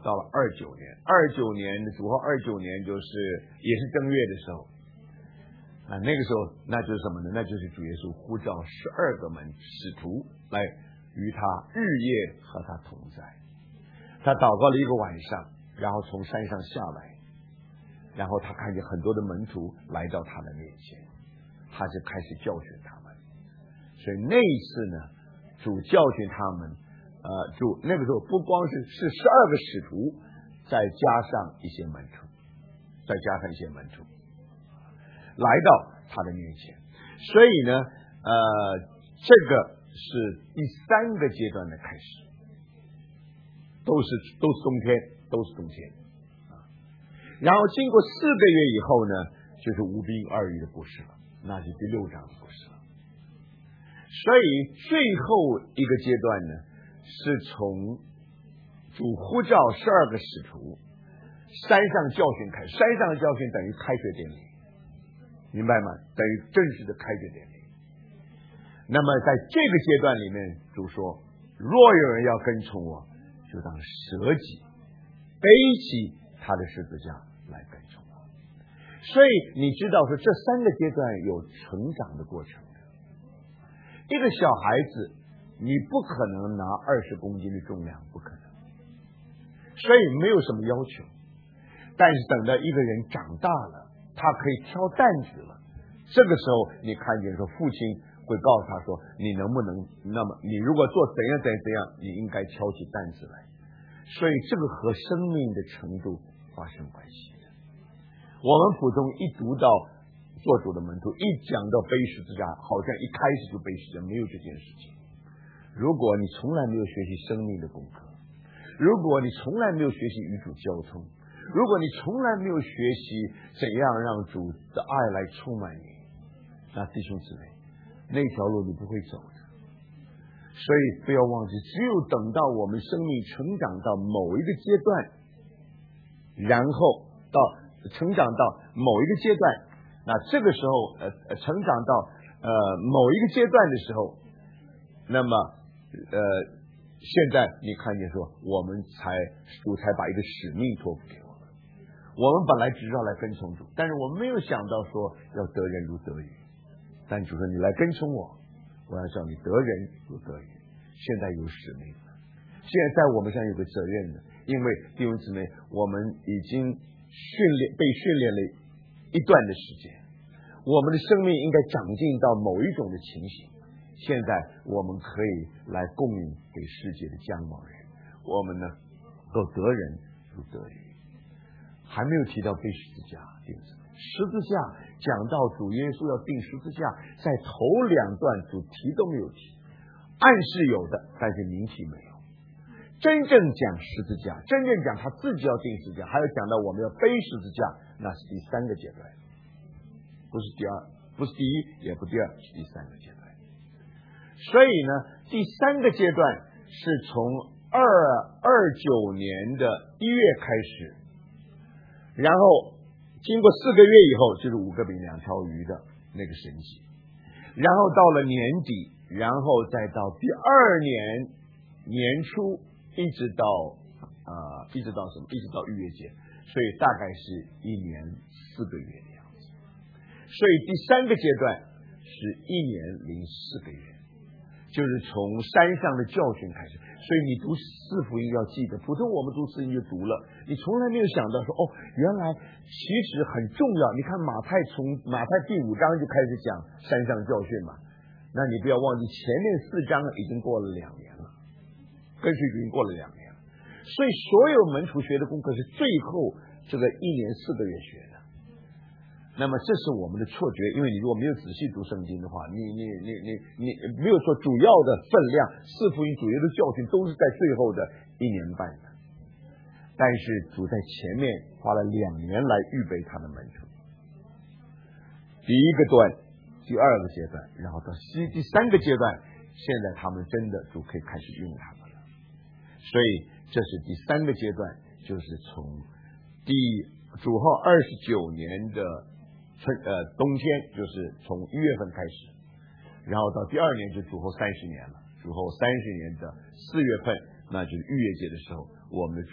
到了二九年，二九年主后二九年就是也是正月的时候，啊，那个时候那就是什么呢？那就是主耶稣呼召十二个门使徒来与他日夜和他同在。他祷告了一个晚上，然后从山上下来，然后他看见很多的门徒来到他的面前，他就开始教训他们。所以那一次呢，主教训他们，呃，主那个时候不光是是十二个使徒，再加上一些门徒，再加上一些门徒来到他的面前。所以呢，呃，这个是第三个阶段的开始，都是都是冬天，都是冬天。然后经过四个月以后呢，就是五饼二鱼的故事了，那是第六章的故事了。所以最后一个阶段呢，是从主呼召十二个使徒山上教训开始，山上的教训等于开学典礼，明白吗？等于正式的开学典礼。那么在这个阶段里面，主说，若有人要跟从我，就当舍己，背起他的十字架来跟从我。所以你知道说这三个阶段有成长的过程的。一个小孩子你不可能拿二十公斤的重量，不可能，所以没有什么要求。但是等到一个人长大了，他可以挑担子了，这个时候你看见说父亲会告诉他说，你能不能，那么你如果做怎样怎样怎样，你应该挑起担子来。所以这个和生命的程度发生关系的。我们普通一读到做主的门徒，一讲到背十字架，好像一开始就背十字架，没有这件事情。如果你从来没有学习生命的功课，如果你从来没有学习与主交通，如果你从来没有学习怎样让主的爱来充满你，那弟兄姊妹，那条路你不会走的。所以不要忘记，只有等到我们生命成长到某一个阶段，然后到成长到某一个阶段，那这个时候呃成长到呃某一个阶段的时候，那么呃现在你看见说，我们才主才把一个使命托付给我们。我们本来只是要来跟从主，但是我们没有想到说要得人如得鱼。但主说，你来跟从我，我要叫你得人如得鱼。现在有使命了，现在在我们上有个责任的，因为弟兄姊妹，我们已经训练被训练了一段的时间，我们的生命应该长进到某一种的情形。现在我们可以来供应给世界的将往人，我们呢都得人如得鱼。还没有提到背十字架，弟兄姊妹，十字架讲到主耶稣要钉十字架，在头两段主题都没有提，暗示有的，但是明提没有。真正讲十字架，真正讲他自己要钉十字架，还有讲到我们要背十字架，那是第三个阶段，不是第二，不是第一，也不第二，是第三个阶段。所以呢，第三个阶段是从二二九年的一月开始，然后经过四个月以后，就是五个饼两条鱼的那个神迹，然后到了年底，然后再到第二年年初，一直到呃，一直到什么？一直到逾越节，所以大概是一年四个月的样子。所以第三个阶段是一年零四个月，就是从山上的教训开始。所以你读四福音要记得，普通我们读四福音就读了，你从来没有想到说，哦，原来其实很重要。你看马太从马太第五章就开始讲山上教训嘛，那你不要忘记前面四章已经过了两年了，跟随已经过了两年了。所以所有门徒学的功课是最后这个一年四个月学的。那么这是我们的错觉，因为你如果没有仔细读圣经的话，你你你你你没有说主要的分量，四福音主要的教训都是在最后的一年半的。但是主在前面花了两年来预备他的门徒，第一个段，第二个阶段，然后到第三个阶段，现在他们真的主可以开始用他们了。所以这是第三个阶段，就是从第主后二十九年的春呃冬天，就是从一月份开始，然后到第二年就主后三十年了。主后三十年的四月份，那就是逾越节的时候，我们的主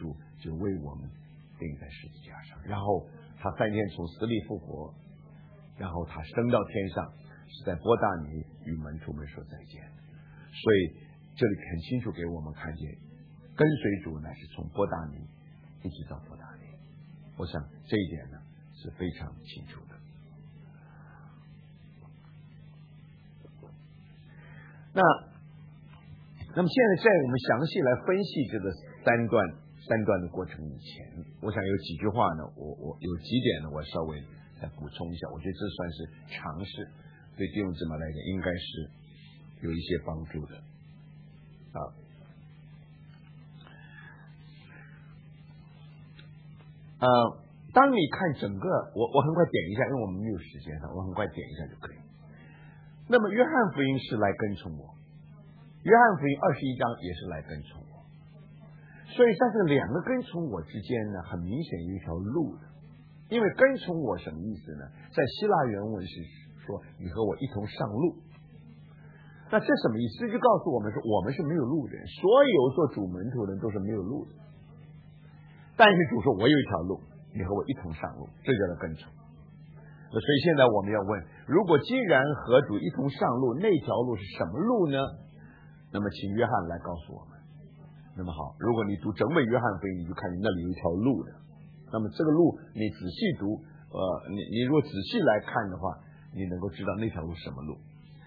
就为我们钉在十字架上，然后他三天从死里复活，然后他升到天上，是在伯大尼与门徒们说再见。所以这里很清楚给我们看见，跟随主乃是从伯大尼一直到伯大尼。我想这一点呢是非常清楚的。那那么现在在我们详细来分析这个三段三段的过程以前，我想有几句话呢，我我有几点呢，我稍微再补充一下。我觉得这算是尝试，对弟兄姊妹来讲应该是有一些帮助的啊。呃，当你看整个，我我很快点一下，因为我们没有时间了，我很快点一下就可以。那么约翰福音是来跟从我，约翰福音二十一章也是来跟从我，所以在这两个跟从我之间呢，很明显有一条路的。因为跟从我什么意思呢？在希腊原文是说你和我一同上路。那这什么意思？这就告诉我们说我们是没有路的人，所有做主门徒的人都是没有路的。但是主说我有一条路，你和我一同上路，这叫做跟从。所以现在我们要问，如果既然和主一同上路，那条路是什么路呢？那么请约翰来告诉我们。那么好，如果你读整本约翰福音，你就看见那里有一条路的。那么这个路你仔细读，呃，你你如果仔细来看的话，你能够知道那条路是什么路。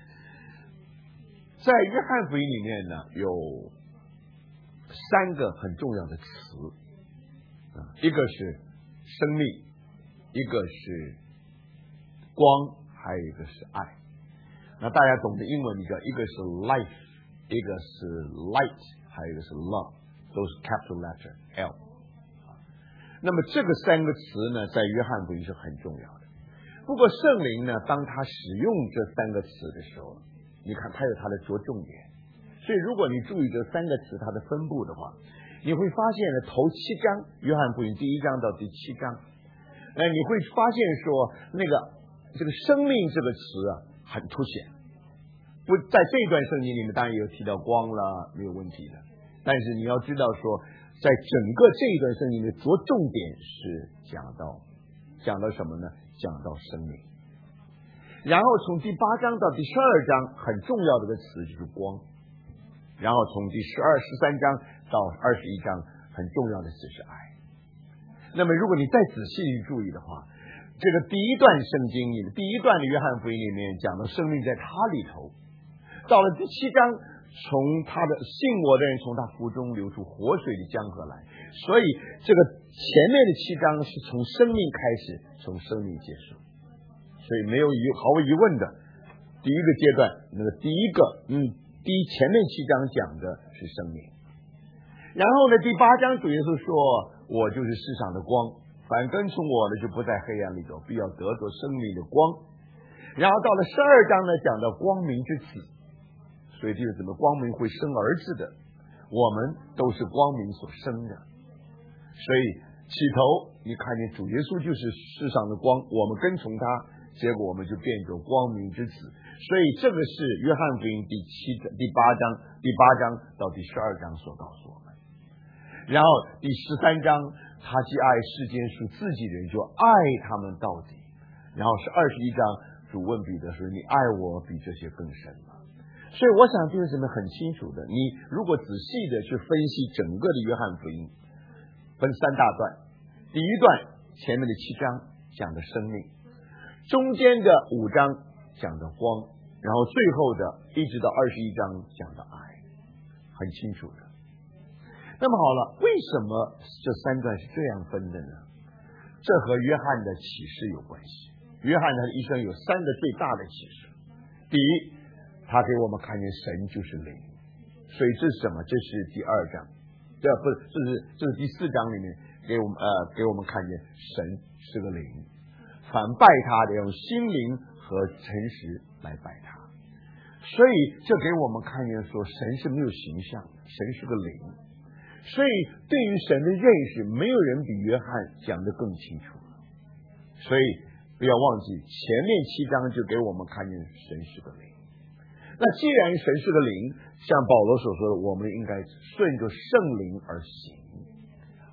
在约翰福音里面呢，有三个很重要的词，一个是生命，一个是光，还有一个是爱。那大家懂得英文，你知道，一个是 life， 一个是 light， 还有一个是 love， 都是 capital letter L。那么这个三个词呢，在约翰福音是很重要的。不过圣灵呢，当他使用这三个词的时候，你看他有他的着重点。所以如果你注意这三个词它的分布的话，你会发现呢，头七章约翰福音第一章到第七章，呃，你会发现说那个这个生命这个词啊很凸显。不在这段圣经里面，当然也有提到光了，没有问题的。但是你要知道说，在整个这一段圣经的着重点是讲到讲到什么呢？讲到生命。然后从第八章到第十二章，很重要的一个词就是光。然后从第十二、十三章到二十一章，很重要的词是爱。那么如果你再仔细去注意的话，这个第一段圣经里面，第一段的约翰福音里面讲到生命在他里头，到了第七章，从他的信我的人从他腹中流出活水的江河来。所以这个前面的七章是从生命开始，从生命结束。所以没有疑毫无疑问的，第一个阶段，那个第一个嗯，第一前面七章讲的是生命。然后呢，第八章主耶稣说，我就是世上的光，凡跟从我的就不在黑暗里走，必要得着生命的光。然后到了十二章呢，讲到光明之子，所以就是怎么光明会生儿子的，我们都是光明所生的。所以起头你看见主耶稣就是世上的光，我们跟从他，结果我们就变作光明之子。所以这个是约翰福音第七第八章第八章到第十二章所告诉我们。然后第十三章，他既爱世间属自己人，就爱他们到底。然后是二十一章，主问彼得说，你爱我比这些更深吗？所以我想弟兄姊妹很清楚的，你如果仔细的去分析整个的约翰福音，分三大段。第一段前面的七章讲的生命，中间的五章讲的光，然后最后的一直到二十一章讲的爱，很清楚的。那么好了，为什么这三段是这样分的呢？这和约翰的启示有关系。约翰他的一生有三个最大的启示。第一，他给我们看见神就是灵，所以这是什么？这是第二章，这不是这是这是第四章里面给我们呃给我们看见神是个灵，凡拜他的用心灵和诚实来拜他。所以这给我们看见说神是没有形象的，神是个灵。所以对于神的认识，没有人比约翰讲得更清楚了。所以不要忘记前面七章就给我们看见神是个灵。那既然神是个灵，像保罗所说的，我们应该顺着圣灵而行。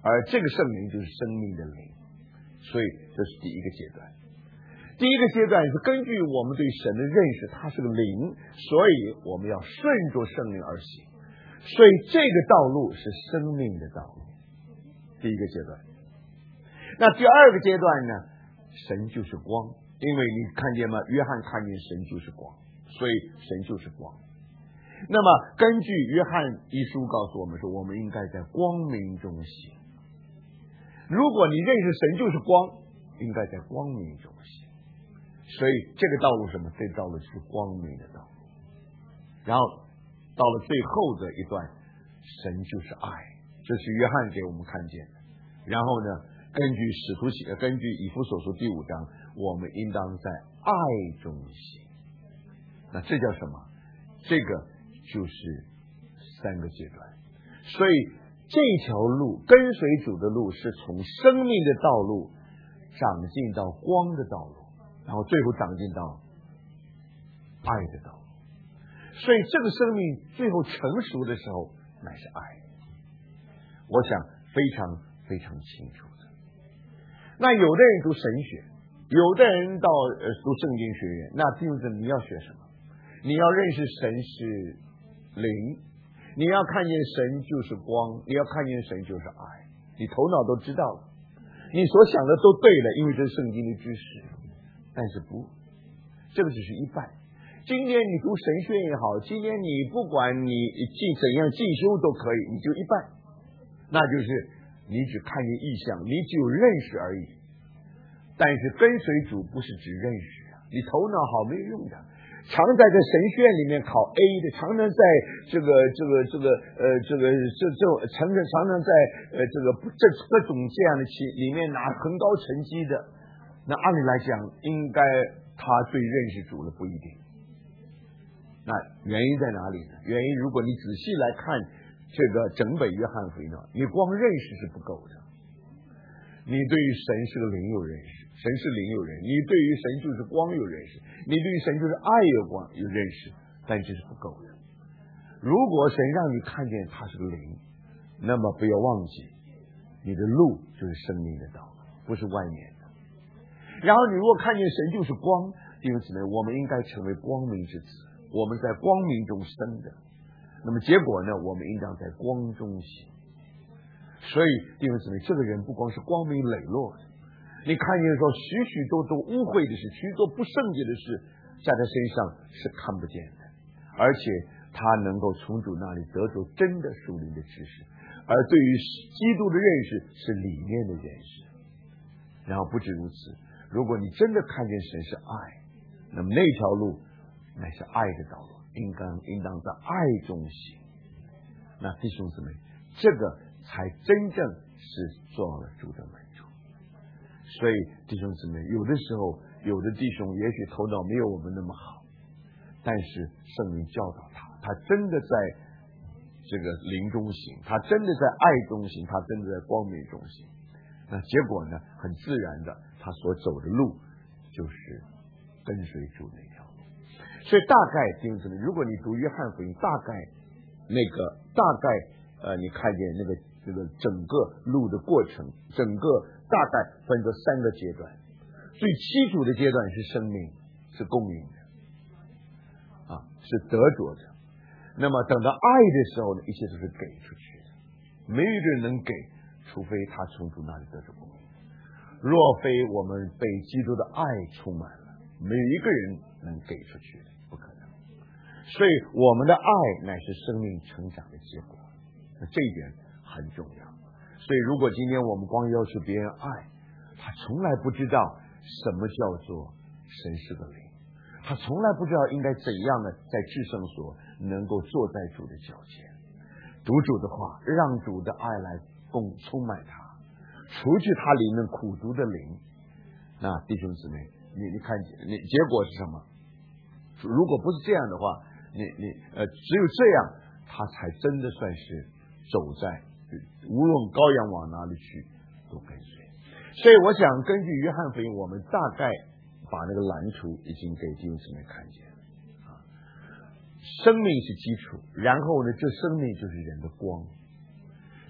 而这个圣灵就是生命的灵，所以这是第一个阶段。第一个阶段是根据我们对神的认识，它是个灵，所以我们要顺着圣灵而行，所以这个道路是生命的道路。第一个阶段。那第二个阶段呢，神就是光，因为你看见吗？约翰看见神就是光，所以神就是光。那么根据约翰一书告诉我们说，我们应该在光明中行。如果你认识神就是光，应该在光明中行。所以这个道路是什么？这个道路是光明的道路。然后到了最后的一段，神就是爱，这是约翰给我们看见的。然后呢，根据使徒行，根据以弗所书第五章，我们应当在爱中行。那这叫什么？这个就是三个阶段。所以这条路，跟随主的路，是从生命的道路长进到光的道路，然后最后长进到爱的道路。所以这个生命最后成熟的时候，乃是爱。我想非常非常清楚的。那有的人读神学，有的人到呃读圣经学院，那弟兄姊妹，你要学什么？你要认识神是灵，你要看见神就是光，你要看见神就是爱，你头脑都知道了，你所想的都对了，因为这是圣经的知识。但是不，这个只是一半。今天你读神学也好，今天你不管你进怎样进修都可以，你就一半，那就是你只看见意象，你只有认识而已。但是跟随主不是只认识啊，你头脑好没有用的。常在这神学院里面考 A 的，常常在这个这个这个呃这个这这常常常常在呃这个这各种这样的企里面拿很高成绩的，那按理来讲，应该他最认识主了，不一定。那原因在哪里呢？原因如果你仔细来看这个整本约翰福音，你光认识是不够的。你对于神是个灵有认识，神是灵有认识，你对于神就是光有认识，你对于神就是爱有光有认识，但这是不够的。如果神让你看见他是个灵，那么不要忘记，你的路就是生命的道路，不是外面的。然后你如果看见神就是光，弟兄姊妹，我们应该成为光明之子，我们在光明中生的，那么结果呢，我们应当在光中行。所以弟兄姊妹，这个人不光是光明磊落的，你看见说许许多多污秽的事，许多不圣洁的事在他身上是看不见的，而且他能够从主那里得着真的属灵的知识，而对于基督的认识是里面的认识。然后不止如此，如果你真的看见神是爱，那么那条路乃是爱的道路，应当应当在爱中行。那弟兄姊妹，这个才真正是做了主的门徒。所以弟兄姊妹，有的时候有的弟兄也许头脑没有我们那么好，但是圣灵教导他，他真的在这个灵中行，他真的在爱中行，他真的在光明中行。那结果呢，很自然的，他所走的路就是跟随主那条路。所以大概弟兄姊妹，如果你读约翰福音，大概那个大概呃，你看见那个这个整个路的过程，整个大概分作三个阶段。最基础的阶段是生命，是供应的，啊，是得着的。那么等到爱的时候呢，一切都是给出去的。没有一个人能给，除非他从主那里得着供应。若非我们被基督的爱充满了，没有一个人能给出去的，不可能。所以我们的爱乃是生命成长的结果。这一点很重要。所以如果今天我们光要求别人爱，他从来不知道什么叫做神是个灵，他从来不知道应该怎样的在至圣所能够坐在主的脚前，读主的话，让主的爱来供充满他，除去他里面苦毒的灵。那弟兄姊妹，你你看你结果是什么？如果不是这样的话，你你呃只有这样，他才真的算是走在无论羔羊往哪里去都跟随。所以我想根据约翰福音，我们大概把那个蓝图已经给弟兄姊妹看见啊。生命是基础，然后呢，这生命就是人的光。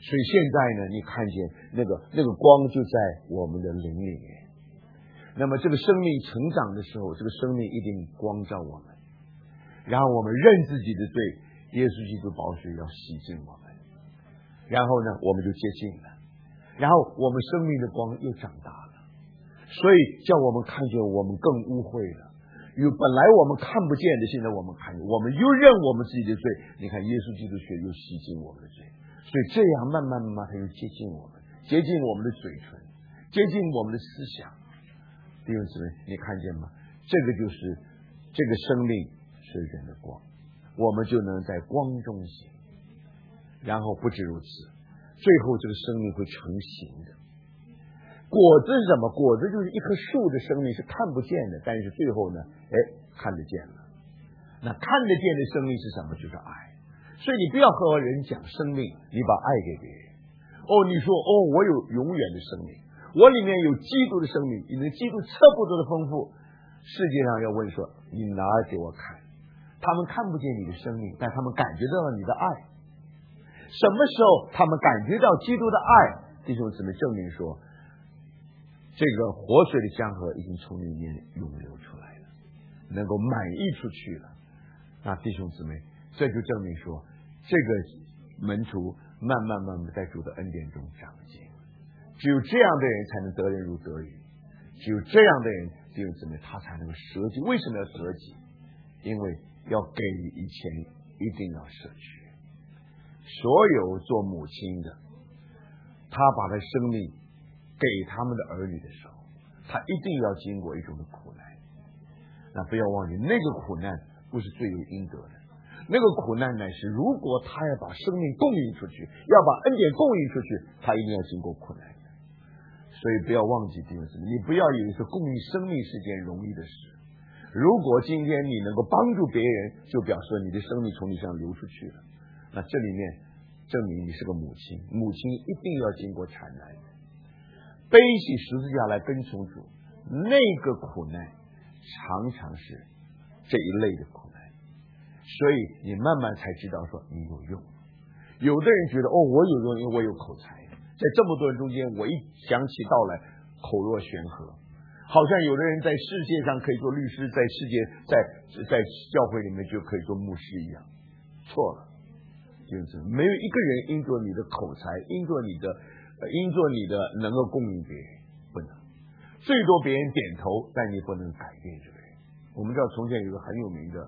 所以现在呢，你看见那个那个光就在我们的灵里面。那么这个生命成长的时候，这个生命一定光照我们，然后我们认自己的罪，耶稣基督宝血要洗净我们，然后呢，我们就接近了，然后我们生命的光又长大了，所以叫我们看见我们更污秽了。有本来我们看不见的，现在我们看见，我们又认我们自己的罪。你看，耶稣基督血又洗净我们的罪。所以这样慢慢慢慢，他就接近我们，接近我们的嘴唇，接近我们的思想。弟兄姊妹，你看见吗？这个就是这个生命是人的光，我们就能在光中行。然后不止如此，最后这个生命会成型的。果子是什么？果子就是一棵树的生命是看不见的，但是最后呢，哎，看得见了。那看得见的生命是什么？就是爱。所以你不要和人讲生命，你把爱给别人。哦，你说哦，我有永远的生命，我里面有基督的生命，你的基督测不多的丰富。世界上要问说，你拿给我看，他们看不见你的生命，但他们感觉到了你的爱。什么时候他们感觉到基督的爱？弟兄姊妹，证明说，这个活水的江河已经从里面涌流出来了，能够满溢出去了。那弟兄姊妹，这就证明说，这个门徒慢慢慢慢在主的恩典中长进。只有这样的人才能得人如得鱼，只有这样的人，弟兄姊妹，他才能够舍己。为什么要舍己？因为要给以前一定要舍去。所有做母亲的，他把他生命给他们的儿女的时候，他一定要经过一种的苦难。那不要忘记，那个苦难不是罪有应得的，那个苦难乃是，如果他要把生命供应出去，要把恩典供应出去，他一定要经过苦难的。所以不要忘记弟兄姊妹，你不要以为是供应生命是件容易的事。如果今天你能够帮助别人，就表示你的生命从你身上流出去了。那这里面证明你是个母亲，母亲一定要经过产难，背起十字架来跟从主，那个苦难常常是这一类的苦难。所以你慢慢才知道说你有用。有的人觉得哦，我有用，因为我有口才，在这么多人中间，我一想起道来口若悬河，好像有的人在世界上可以做律师，在世界在在教会里面就可以做牧师一样。错了，就是没有一个人因着你的口才，因着你的因着你的能够供应别人，不能。最多别人点头，但你不能改变这个人。我们知道从前有个很有名的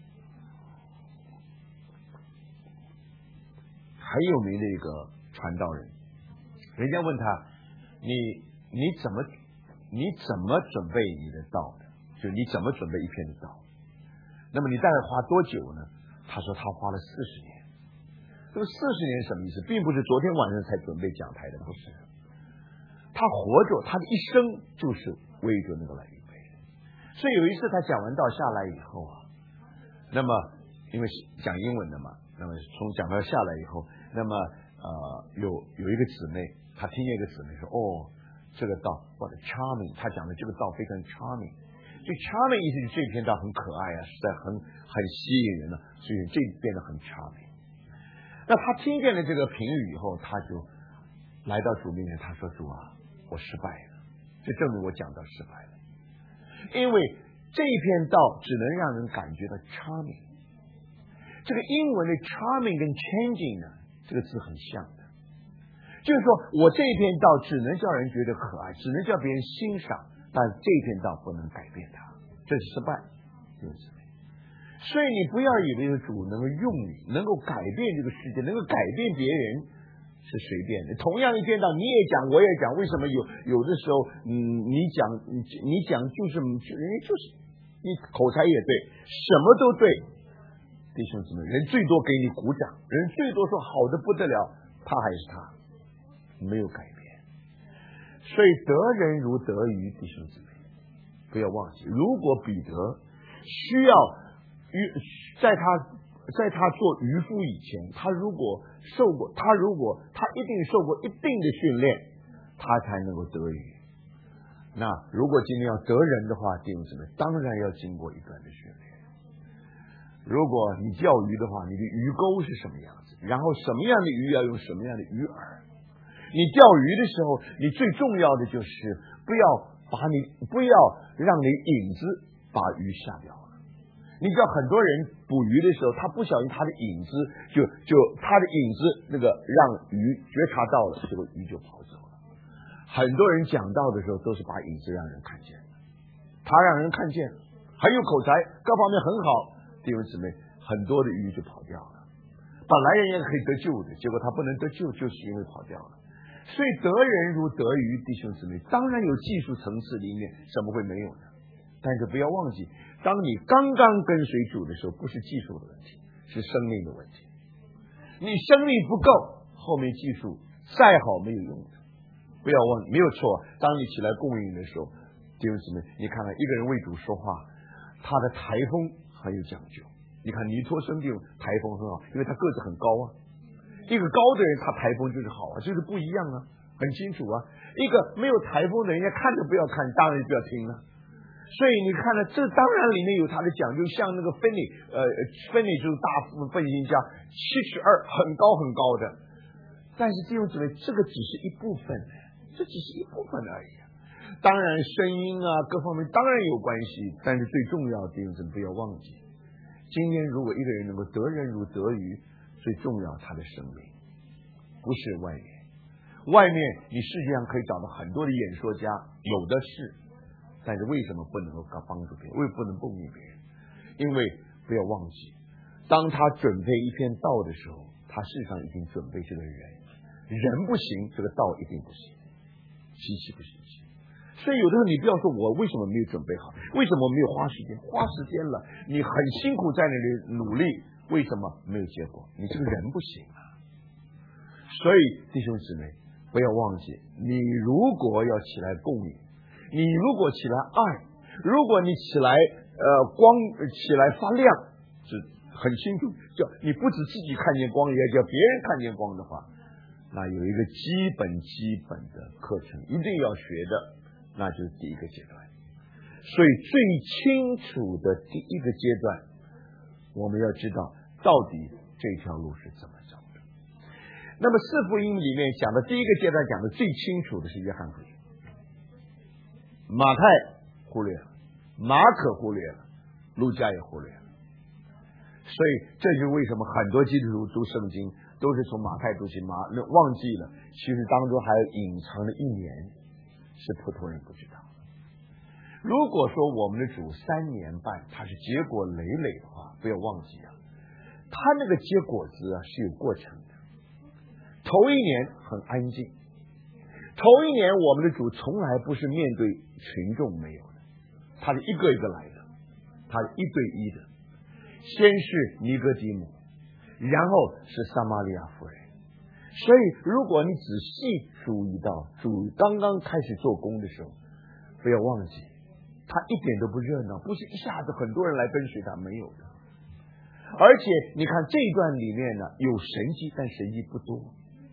很有名的一个传道人，人家问他，你你怎么你怎么准备你的道的？就你怎么准备一篇的道？那么你大概花多久呢？他说他花了四十年。这个四十年什么意思？并不是昨天晚上才准备讲台的，不是。他活着，他的一生就是为着那个来预备。所以有一次他讲完道下来以后啊，那么因为讲英文的嘛，那么从讲到下来以后，那么呃有有一个姊妹，她听见一个姊妹说，哦，这个道或者 charming， 他讲的这个道非常 charming。这 charming 意思是这篇道很可爱啊，实在很很吸引人了，所以这变得很 charming。那他听见了这个评语以后，他就来到主面前，他说：“主啊，我失败了。”这证明我讲道失败了，因为这篇道只能让人感觉到 charming。这个英文的 charming 跟 changing 呢，这个字很像的，就是说我这篇道只能叫人觉得可爱，只能叫别人欣赏，但这篇道不能改变它，这是失败，就是。所以你不要以为主能够用你，能够改变这个世界，能够改变别人是随便的。同样一篇道你也讲，我也讲，为什么有有的时候，嗯，你讲你你讲就是人家就是你口才也对，什么都对，弟兄姊妹，人最多给你鼓掌，人最多说好的不得了，他还是他，没有改变。所以得人如得鱼，弟兄姊妹，不要忘记，如果彼得需要。在他在他做渔夫以前，他如果受过他如果他一定受过一定的训练，他才能够得鱼。那如果今天要得人的话，弟兄姊妹，当然要经过一段的训练。如果你钓鱼的话，你的鱼钩是什么样子？ 然后什么样的鱼要用什么样的鱼饵。你钓鱼的时候，你最重要的就是不要把你不要让你影子把鱼吓掉了。你知道很多人捕鱼的时候，他不小心他的影子就就他的影子那个让鱼觉察到了，这个鱼就跑走了。很多人讲道的时候都是把影子让人看见的，他让人看见很有口才，各方面很好，弟兄姊妹，很多的鱼就跑掉了。本来人家可以得救的，结果他不能得救，就是因为跑掉了。所以得人如得鱼，弟兄姊妹，当然有技术层次里面怎么会没有呢？但是不要忘记，当你刚刚跟随主的时候，不是技术的问题，是生命的问题。你生命不够，后面技术再好没有用的。不要忘，没有错。当你起来供应的时候，弟兄姊妹，你看看一个人为主说话，他的台风很有讲究。你看尼托生病台风很好，因为他个子很高啊。一个高的人，他台风就是好啊，就是不一样啊，很清楚啊。一个没有台风的人家看着不要看，当然不要听了。所以你看呢，这当然里面有他的讲究，像那个芬尼，呃，芬尼就是大分析家，七十二，很高很高的。但是弟兄姊妹，这个只是一部分，这只是一部分而已。当然声音啊，各方面当然有关系，但是最重要的弟兄姊妹不要忘记，今天如果一个人能够得人如得鱼，最重要他的生命，不是外面。外面你世界上可以找到很多的演说家，有的是。但是为什么不能够帮助别人？为什么不能供应别人？因为不要忘记，当他准备一篇道的时候，他事实上已经准备这个人。人不行，这个道一定不行，稀奇不稀奇？所以有的时候你不要说我为什么没有准备好，为什么没有花时间？花时间了，你很辛苦在那里努力，为什么没有结果？你这个人不行啊！所以弟兄姊妹，不要忘记，你如果要起来供应。你如果起来爱，如果你起来呃光起来发亮，是很清楚，叫你不止自己看见光，也叫别人看见光的话，那有一个基本基本的课程一定要学的，那就是第一个阶段。所以最清楚的第一个阶段，我们要知道到底这条路是怎么走的。那么四福音里面讲的第一个阶段讲的最清楚的是约翰福音。马太忽略了，马可忽略了，路加也忽略了。所以这就是为什么很多基督徒读圣经都是从马太读起，马那忘记了其实当中还有隐藏了一年是普通人不知道。如果说我们的主三年半他是结果累累的话，不要忘记啊，他那个结果子啊是有过程的。头一年很安静，头一年我们的主从来不是面对群众，没有的，他是一个一个来的，他是一对一的。先是尼哥底母，然后是撒玛利亚妇人。所以如果你仔细注意到主刚刚开始做工的时候，不要忘记他一点都不热闹，不是一下子很多人来跟随他，没有的。而且你看这一段里面呢，有神迹，但神迹不多，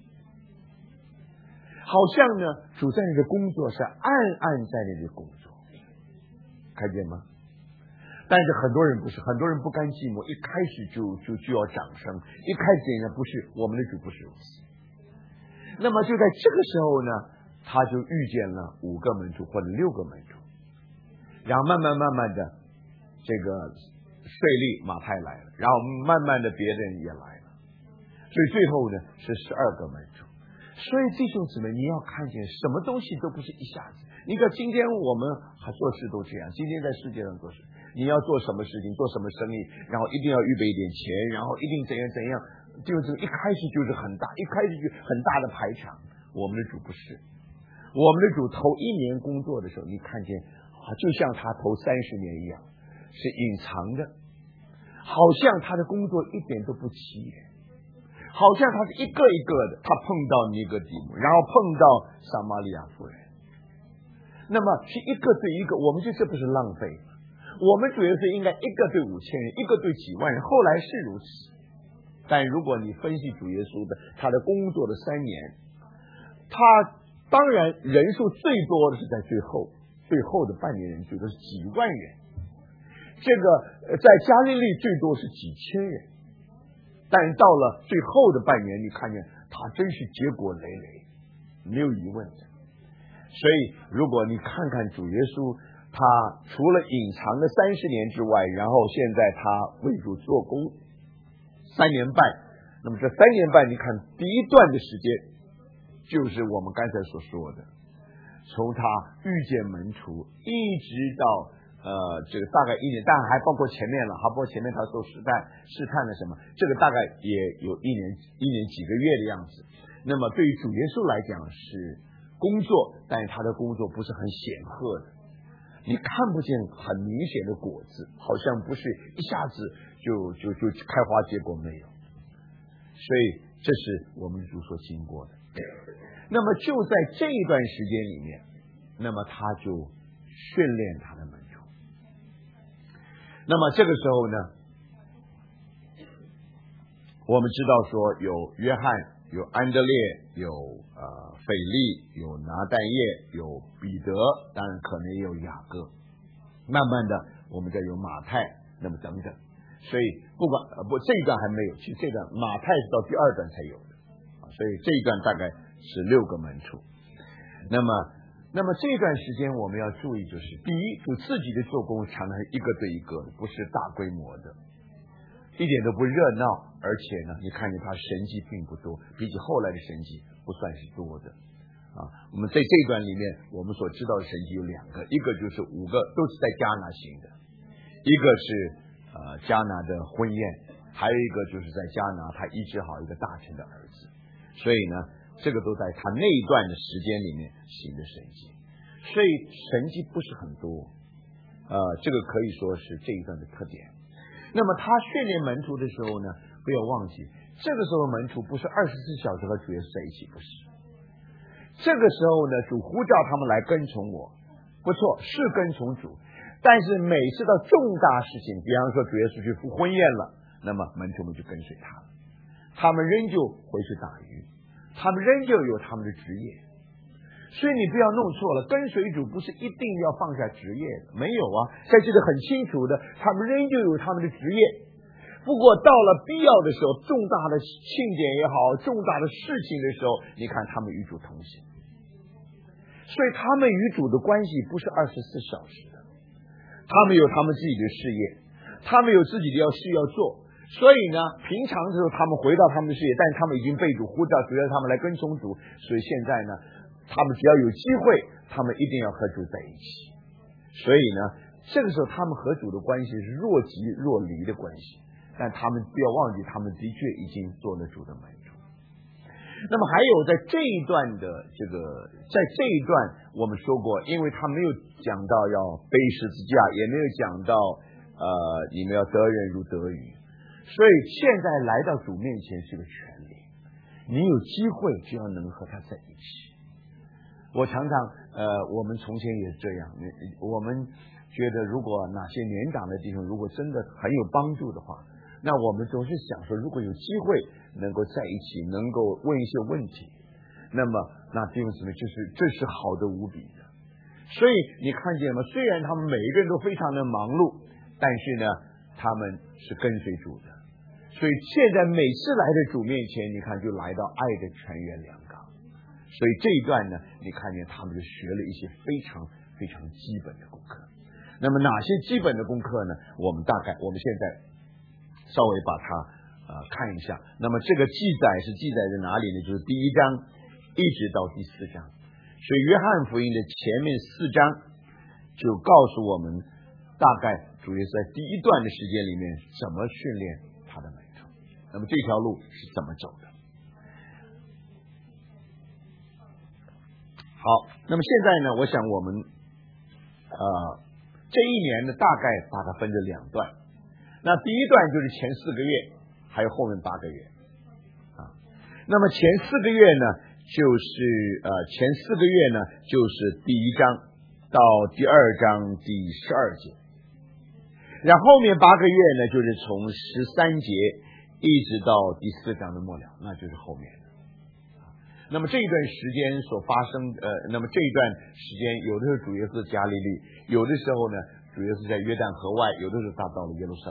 好像呢主在那个工作是暗暗在那里工作，看见吗？但是很多人不是，很多人不甘寂寞，一开始就就就要掌声，一开始呢不是，我们的主不是如此。那么就在这个时候呢，他就遇见了五个门徒或者六个门徒，然后慢慢慢慢的这个税吏马太来了，然后慢慢的别人也来了，所以最后呢是十二个门徒。所以弟兄姊妹，你要看见什么东西都不是一下子。你看今天我们还做事都这样，今天在世界上做事，你要做什么事情，做什么生意，然后一定要预备一点钱，然后一定怎样怎样，就是一开始就是很大，一开始就很大的排场。我们的主不是，我们的主头一年工作的时候，你看见就像他头三十年一样，是隐藏的，好像他的工作一点都不起眼，好像他是一个一个的，他碰到尼哥底母，然后碰到撒玛利亚妇人，那么是一个对一个，我们觉得这不是浪费吗？我们主要是应该一个对五千人，一个对几万人，后来是如此。但如果你分析主耶稣的他的工作的三年，他当然人数最多的是在最后，最后的半年人最多是几万人，这个在加利利最多是几千人， 但到了最后的半年，你看见他真是结果累累，没有疑问的。所以如果你看看主耶稣，他除了隐藏了三十年之外，然后现在他为主做工三年半，那么这三年半你看第一段的时间就是我们刚才所说的，从他遇见门徒一直到呃这个大概一年，当然还包括前面了，还包括前面他所试探试探了什么，这个大概也有一年一年几个月的样子。那么对于主耶稣来讲是工作，但是他的工作不是很显赫的，你看不见很明显的果子，好像不是一下子就就就开花结果，没有。所以这是我们主所经过的。那么就在这一段时间里面，那么他就训练他的门徒。那么这个时候呢，我们知道说有约翰，有安德烈，有呃腓力，有拿但业，有彼得，当然可能也有雅各。慢慢的，我们再有马太，那么等等。所以不管呃不这一段还没有，其实这段马太是到第二段才有的啊，所以这一段大概是六个门徒。那么那么这段时间我们要注意，就是第一，主自己的做工常常一个对一个，不是大规模的，一点都不热闹，而且呢，你看见他神迹并不多，比起后来的神迹不算是多的啊。我们在这一段里面，我们所知道的神迹有两个，一个就是五个都是在迦拿行的，一个是呃迦拿的婚宴，还有一个就是在迦拿他医治好一个大臣的儿子，所以呢，这个都在他那一段的时间里面行的神迹，所以神迹不是很多，呃，这个可以说是这一段的特点。那么他训练门徒的时候呢，不要忘记，这个时候门徒不是二十四小时和主耶稣在一起，不是。这个时候呢，主呼召他们来跟从我，不错，是跟从主。但是每次到重大事情，比方说主耶稣去赴婚宴了，那么门徒们就跟随他了，他们仍旧回去打鱼，他们仍旧有他们的职业。所以你不要弄错了，跟随主不是一定要放下职业的，没有啊，在这里很清楚的，他们仍旧有他们的职业。不过到了必要的时候，重大的庆典也好，重大的事情的时候，你看他们与主同行。所以他们与主的关系不是二十四小时的，他们有他们自己的事业，他们有自己的要事要做。所以呢，平常的时候他们回到他们的事业，但是他们已经被主呼召，主要他们来跟从主，所以现在呢，他们只要有机会，他们一定要和主在一起。所以呢，这个时候他们和主的关系是若即若离的关系，但他们不要忘记，他们的确已经做了主的门徒。那么还有在这一段的这个，在这一段我们说过，因为他没有讲到要背十字架，也没有讲到呃你们要得人如得鱼，所以现在来到主面前是个权利，你有机会就要能和他在一起。我常常呃，我们从前也这样，我们觉得如果哪些年长的弟兄如果真的很有帮助的话，那我们总是想说，如果有机会能够在一起，能够问一些问题，那么那弟兄姊妹就是这是好的无比的。所以你看见吗？虽然他们每一个人都非常的忙碌，但是呢，他们是跟随主的。所以现在每次来到主面前，你看就来到爱的泉源良港。所以这一段呢，你看见他们就学了一些非常非常基本的功课。那么哪些基本的功课呢？我们大概我们现在稍微把它呃看一下。那么这个记载是记载在哪里呢？就是第一章一直到第四章。所以约翰福音的前面四章就告诉我们，大概主耶稣在第一段的时间里面怎么训练他的门徒，那么这条路是怎么走的。好，那么现在呢，我想我们呃这一年呢，大概把它分成两段。那第一段就是前四个月，还有后面八个月啊。那么前四个月呢，就是呃前四个月呢，就是第一章到第二章第十二节，然后后面八个月呢，就是从十三节一直到第四章的末了，那就是后面。那么这一段时间所发生呃，那么这一段时间，有的时候主耶稣在加利利，有的时候呢，主耶稣在约旦河外，有的时候他到了耶路撒冷。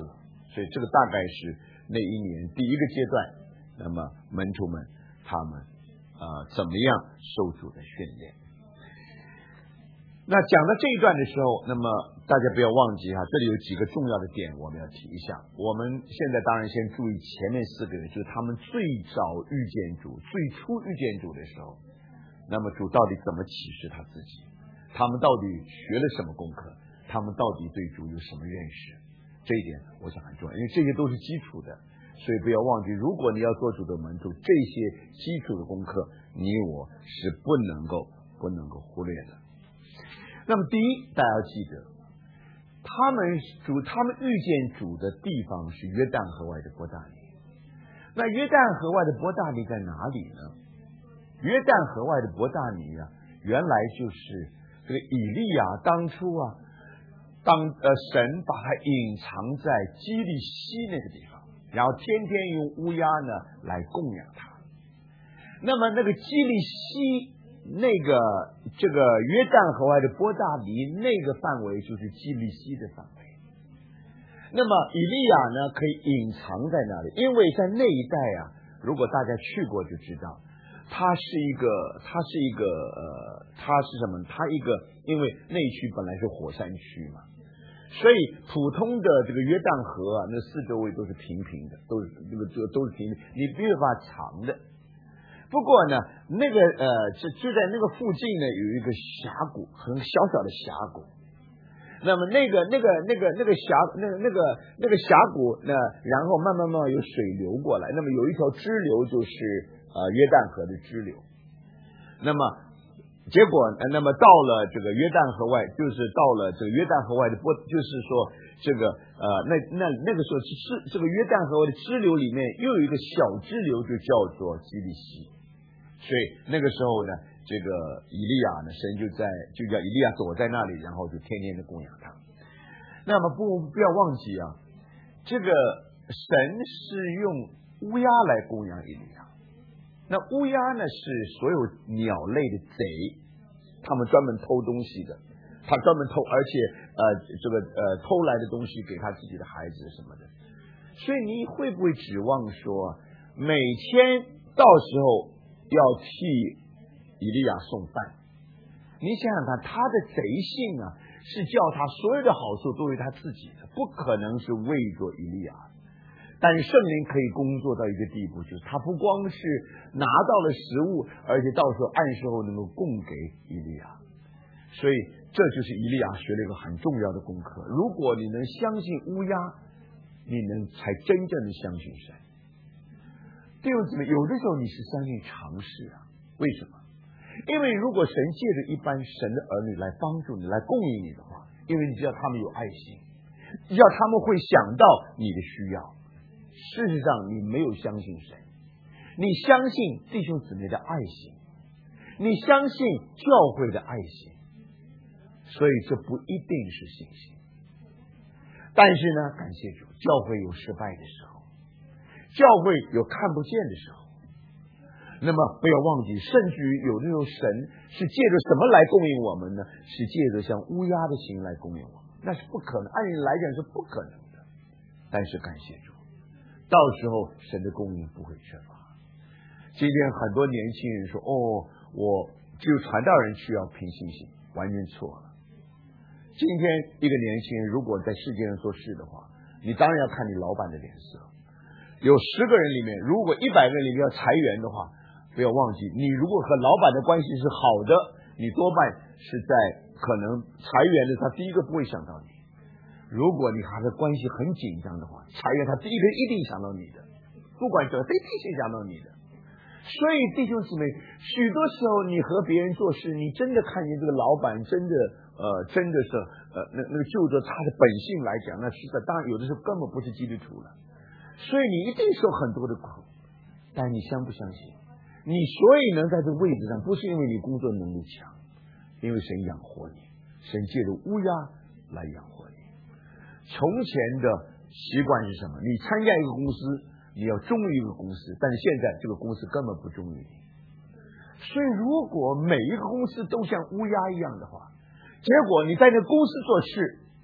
所以这个大概是那一年第一个阶段，那么门徒们他们呃怎么样受主的训练。那讲到这一段的时候，那么大家不要忘记哈，这里有几个重要的点我们要提一下。我们现在当然先注意前面四个人，就是他们最早遇见主，最初遇见主的时候，那么主到底怎么启示他自己，他们到底学了什么功课，他们到底对主有什么认识，这一点我想很重要，因为这些都是基础的。所以不要忘记，如果你要做主的门徒，这些基础的功课你我是不能够不能够忽略的。那么第一，大家要记得，他们主他们遇见主的地方是约旦河外的伯大尼。那约旦河外的伯大尼在哪里呢？约旦河外的伯大尼啊，原来就是这个以利亚当初啊，当呃神把他隐藏在基利西那个地方，然后天天用乌鸦呢来供养他。那么那个基利西那个这个约旦河外的伯大尼那个范围就是基利西的范围。那么以利亚呢可以隐藏在那里，因为在那一带啊，如果大家去过就知道，它是一个它是一个呃它是什么？它一个因为那区本来是火山区嘛，所以普通的这个约旦河啊，那四周围都是平平的，都是这个这个都是平平，你没有办法长的。不过呢，那个呃，就就在那个附近呢，有一个峡谷，很小小的峡谷。那么那个那个那个那个峡那个那个那个峡谷呢，然后慢慢慢慢有水流过来，那么有一条支流就是呃约旦河的支流。那么结果那么到了这个约旦河外，就是到了这个约旦河外的波，就是说这个呃那那那个时候是这个约旦河外的支流里面又有一个小支流，就叫做基利西。所以那个时候呢，这个以利亚呢，神就在就叫以利亚躲在那里，然后就天天的供养他。那么不不要忘记啊，这个神是用乌鸦来供养以利亚。那乌鸦呢是所有鸟类的贼，他们专门偷东西的，他专门偷，而且呃这个呃偷来的东西给他自己的孩子什么的。所以你会不会指望说每天到时候要替以利亚送饭？你想想看，他的贼性啊，是叫他所有的好处都是他自己的，不可能是为着以利亚。但是圣灵可以工作到一个地步，就是他不光是拿到了食物，而且到时候按时候能够供给以利亚。所以这就是以利亚学了一个很重要的功课。如果你能相信乌鸦，你能才真正的相信神。弟兄姊妹，有的时候你是相信常识啊，为什么？因为如果神借着一般神的儿女来帮助你，来供应你的话，因为你知道他们有爱心，你知道他们会想到你的需要。事实上你没有相信神，你相信弟兄姊妹的爱心，你相信教会的爱心，所以这不一定是信心。但是呢，感谢主，教会有失败的时候，教会有看不见的时候。那么不要忘记，甚至于有那种神是借着什么来供应我们呢？是借着像乌鸦的形来供应我们，那是不可能，按理来讲是不可能的。但是感谢主，到时候神的供应不会缺乏。今天很多年轻人说，哦，我只有传道人需要凭信心，完全错了。今天一个年轻人如果在世界上做事的话，你当然要看你老板的脸色。有十个人里面，如果一百个人里面要裁员的话，不要忘记，你如果和老板的关系是好的，你多半是在可能裁员的他第一个不会想到你。如果你还是关系很紧张的话，裁员他第一个一定想到你的，不管什么，他一定先想到你的。所以弟兄姊妹，许多时候你和别人做事，你真的看见这个老板真的呃真的是呃那那个就着他的本性来讲，那实在当然有的时候根本不是基督徒了。所以你一定受很多的苦，但你相不相信？你所以能在这个位置上，不是因为你工作能力强，因为神养活你，神借着乌鸦来养活你。从前的习惯是什么？你参加一个公司，你要忠于一个公司，但是现在这个公司根本不忠于你。所以如果每一个公司都像乌鸦一样的话，结果你在那公司做事，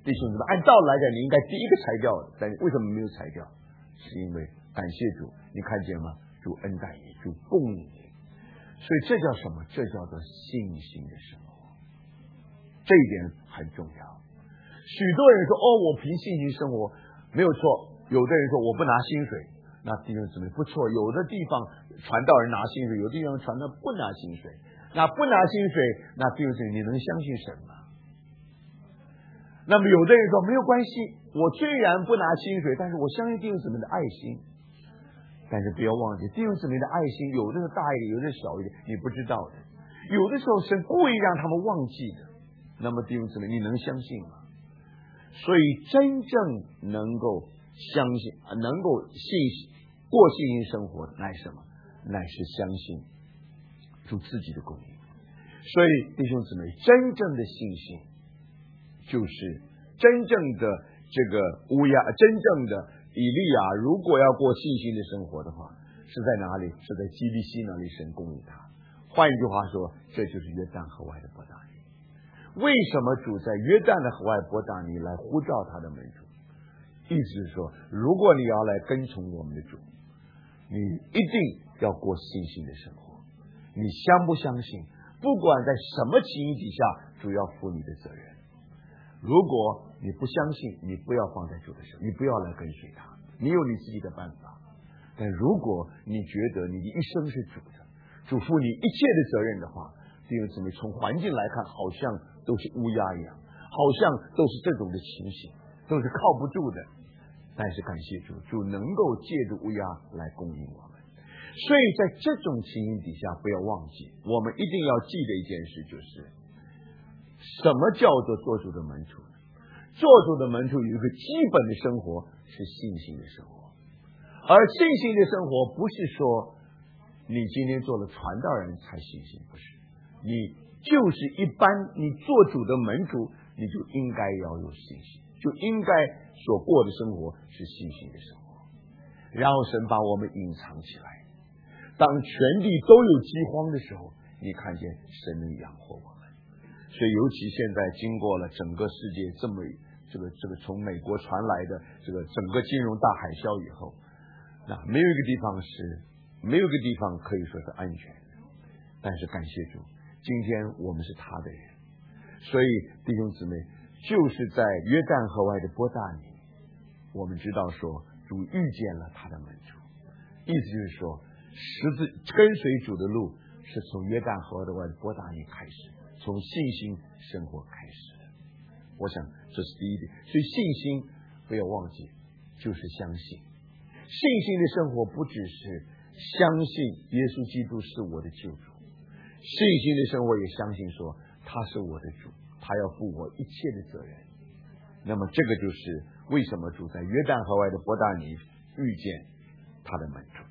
弟兄姊妹，按道理来讲，你应该第一个裁掉的，但为什么没有裁掉？是因为感谢主，你看见吗？主恩待你，主供应你，所以这叫什么？这叫做信心的生活。这一点很重要。许多人说：“哦，我凭信心生活，没有错。”有的人说：“我不拿薪水。”那弟兄姊妹不错，有的地方传道人拿薪水，有的地方传道不拿薪水。那不拿薪水，那弟兄姊妹你能相信神吗？那么有的人说没有关系，我虽然不拿薪水，但是我相信弟兄姊妹的爱心。但是不要忘记，弟兄姊妹的爱心有的是大一点，有的是小一点，你不知道的。有的时候神故意让他们忘记的。那么弟兄姊妹，你能相信吗？所以真正能够相信、能够信过信心生活，乃是什么？乃是相信主自己的供应。所以弟兄姊妹，真正的信心就是真正的这个乌鸦，真正的以利亚，如果要过信心的生活的话，是在哪里？是在基利西那里神供应他。换一句话说，这就是约旦河外的伯大尼。为什么主在约旦的河外伯大尼来呼召他的门徒？意思是说，如果你要来跟从我们的主，你一定要过信心的生活。你相不相信？不管在什么情形底下，主要负你的责任。如果你不相信，你不要放在主的手，你不要来跟随他，你有你自己的办法。但如果你觉得你的一生是主的，主负你一切的责任的话，弟兄姊妹，从环境来看，好像都是乌鸦一样，好像都是这种的情形，都是靠不住的。但是感谢主，主能够借着乌鸦来供应我们。所以在这种情形底下，不要忘记，我们一定要记得一件事，就是什么叫做做主的门徒？做主的门徒有一个基本的生活是信心的生活，而信心的生活不是说你今天做了传道人才信心，不是，你就是一般你做主的门徒，你就应该要有信心，就应该所过的生活是信心的生活。然后神把我们隐藏起来，当全地都有饥荒的时候，你看见神能养活我们。所以尤其现在经过了整个世界这么这个这个从美国传来的这个整个金融大海啸以后，那没有一个地方是没有一个地方可以说是安全的。但是感谢主，今天我们是他的人。所以弟兄姊妹，就是在约旦河外的伯大尼，我们知道说主遇见了他的门徒，意思就是说十字跟随主的路是从约旦河外的伯大尼开始，从信心生活开始的。我想这是第一点。所以信心不要忘记，就是相信。信心的生活不只是相信耶稣基督是我的救主，信心的生活也相信说他是我的主，他要负我一切的责任。那么这个就是为什么主在约旦河外的伯大尼遇见他的门徒。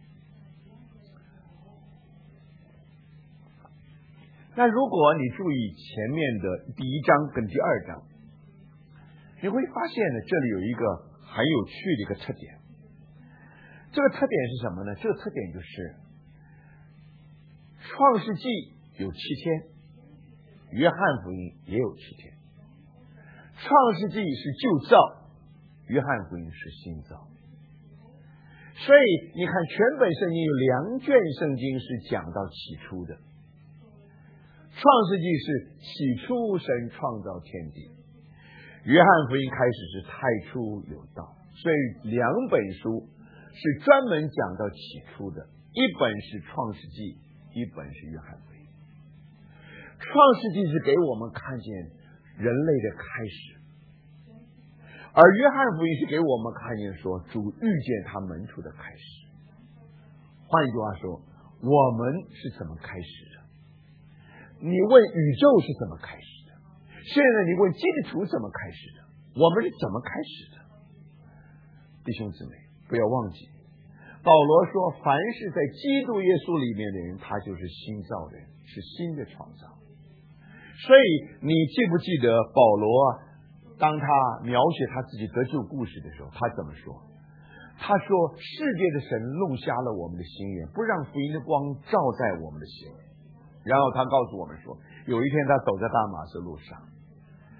那如果你注意前面的第一章跟第二章，你会发现呢，这里有一个很有趣的一个特点。这个特点是什么呢？这个特点就是创世纪有七天，约翰福音也有七天。创世纪是旧造，约翰福音是新造。所以你看全本圣经有两卷圣经是讲到起初的。创世纪是起初神创造天地，约翰福音开始是太初有道。所以两本书是专门讲到起初的，一本是创世纪，一本是约翰福音。创世纪是给我们看见人类的开始，而约翰福音是给我们看见说主遇见他门徒的开始。换一句话说，我们是怎么开始的？你问宇宙是怎么开始的？现在你问基督徒怎么开始的？我们是怎么开始的？弟兄姊妹，不要忘记，保罗说，凡是在基督耶稣里面的人，他就是新造的人，是新的创造。所以你记不记得保罗当他描写他自己得救故事的时候，他怎么说？他说，世界的神弄瞎了我们的心眼，不让福音的光照在我们的心。然后他告诉我们说，有一天他走在大马士路上，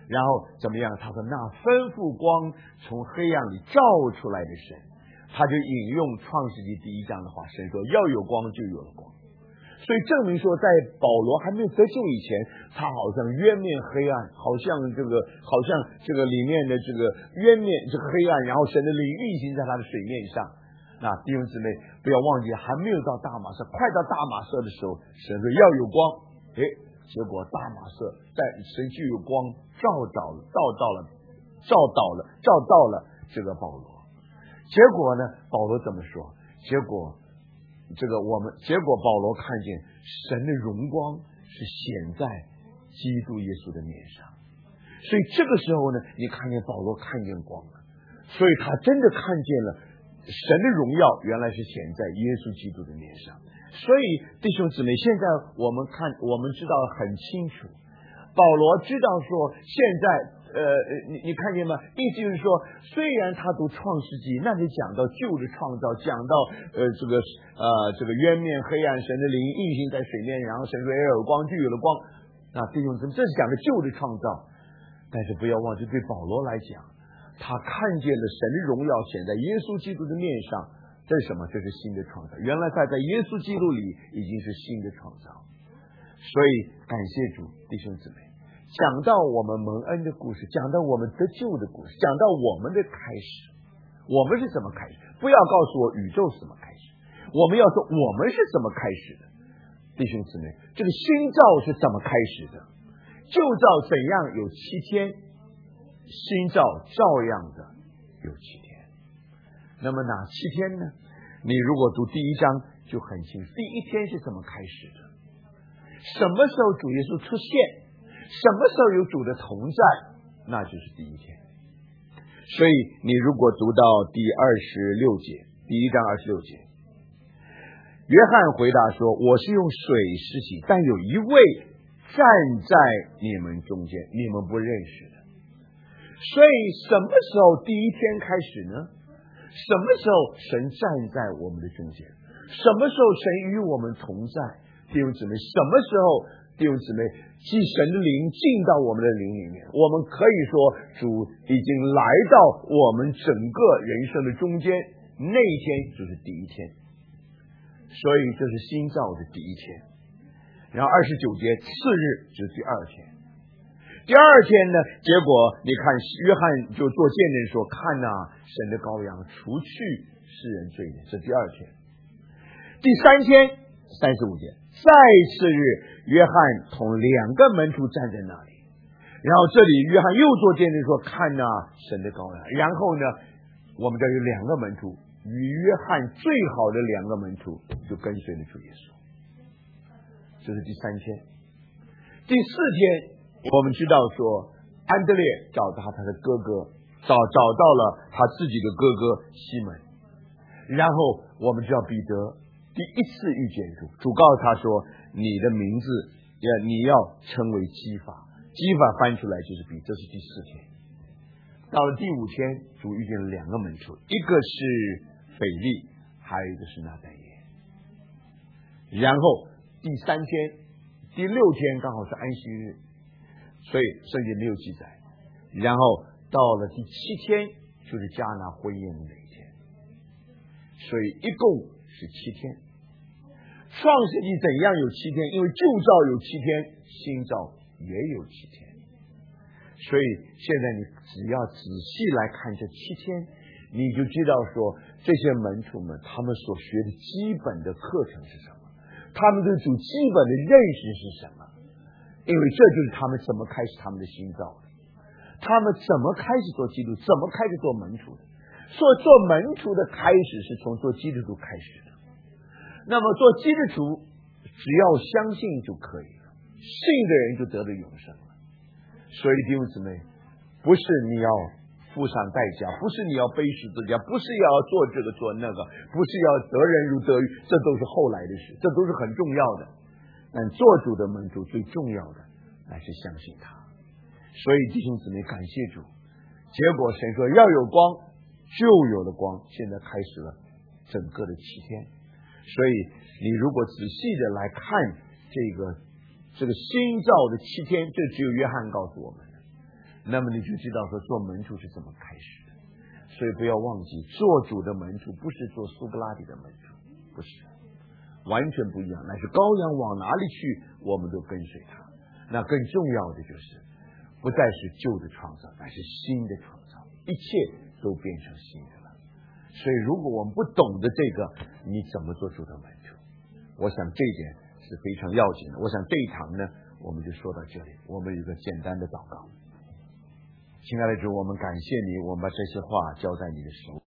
然后怎么样？他说那吩咐光从黑暗里照出来的神，他就引用创世纪第一章的话，神说要有光就有了光。所以证明说，在保罗还没有得救以前，他好像渊面黑暗，好像这个好像这个里面的这个渊面这个黑暗，然后神的灵运行在他的水面上。那弟兄姊妹不要忘记，还没有到大马色，快到大马色的时候，神说要有光，诶，结果大马色在神就有光照到了，照到了，照到了，照到了这个保罗。结果呢，保罗怎么说？结果这个我们结果保罗看见神的荣光是显在基督耶稣的面上，所以这个时候呢，你看见保罗看见光了，所以他真的看见了神的荣耀原来是显在耶稣基督的面上。所以弟兄姊妹，现在我们看我们知道很清楚，保罗知道说现在呃，你你看见吗？意思就是说，虽然他读创世纪，那里讲到旧的创造，讲到呃这个呃这个渊面黑暗，神的灵运行在水面，然后神说要有光就有了光。那弟兄姊妹，这是讲的旧的创造，但是不要忘记，对保罗来讲，他看见了神的荣耀显在耶稣基督的面上，这是什么？这是新的创造。原来他在耶稣基督里已经是新的创造。所以感谢主，弟兄姊妹。讲到我们蒙恩的故事，讲到我们得救的故事，讲到我们的开始，我们是怎么开始？不要告诉我宇宙是怎么开始，我们要说我们是怎么开始的。弟兄姊妹，这个新造是怎么开始的？旧造怎样有七天，新造照样的有七天。那么哪七天呢？你如果读第一章就很清楚，第一天是怎么开始的？什么时候主耶稣出现？什么时候有主的同在？那就是第一天。所以你如果读到第二十六节，第一章二十六节，约翰回答说：“我是用水施洗，但有一位站在你们中间，你们不认识的。”所以什么时候第一天开始呢？什么时候神站在我们的中间？什么时候神与我们同在？弟兄姊妹，什么时候弟兄姊妹即神的灵进到我们的灵里面，我们可以说主已经来到我们整个人生的中间，那一天就是第一天。所以这是新造的第一天。然后二十九节次日就是第二天。第二天呢，结果你看约翰就做见证说：“看哪，神的羔羊除去世人罪孽。”这第二天。第三天三十五节，再次日，约翰同两个门徒站在那里。然后这里约翰又做见证说：“看哪，神的羔羊。”然后呢，我们这有两个门徒，与约翰最好的两个门徒就跟随了主耶稣。这是第三天。第四天，我们知道说安德烈找到他的哥哥，找找到了他自己的哥哥西门。然后我们知道彼得第一次遇见主，主告诉他说：“你的名字要你要称为基法。”基法翻出来就是彼，这是第四天。到了第五天，主遇见了两个门徒，一个是腓利，还有一个是拿但业。然后第三天、第六天刚好是安息日，所以圣经没有记载。然后到了第七天，就是迦拿婚宴的那一天，所以一共是七天。创世纪怎样有七天？因为旧造有七天，新造也有七天。所以现在你只要仔细来看这七天，你就知道说这些门徒们他们所学的基本的课程是什么，他们对主基本的认识是什么。因为这就是他们怎么开始他们的新造的，他们怎么开始做基督，怎么开始做门徒的。所以做门徒的开始是从做基督徒开始的。那么做基督徒只要相信就可以了，信的人就得了永生了。所以弟兄姊妹，不是你要付上代价，不是你要背十字架，不是要做这个做那个，不是要得人如得鱼，这都是后来的事，这都是很重要的。但做主的门徒最重要的乃是相信他。所以弟兄姊妹，感谢主，结果神说要有光，就有了光，现在开始了整个的七天。所以你如果仔细的来看这个这个新造的七天，这只有约翰告诉我们的。 那么你就知道说做门徒是怎么开始的。所以不要忘记，做主的门徒不是做苏格拉底的门徒，不是，完全不一样。乃是羔羊往哪里去，我们都跟随他。那更重要的就是，不再是旧的创造，乃是新的创造，一切都变成新的了。所以如果我们不懂得这个，你怎么做主的门徒？我想这一点是非常要紧的。我想这一堂呢，我们就说到这里。我们有一个简单的祷告。亲爱的主，我们感谢你，我们把这些话交在你的手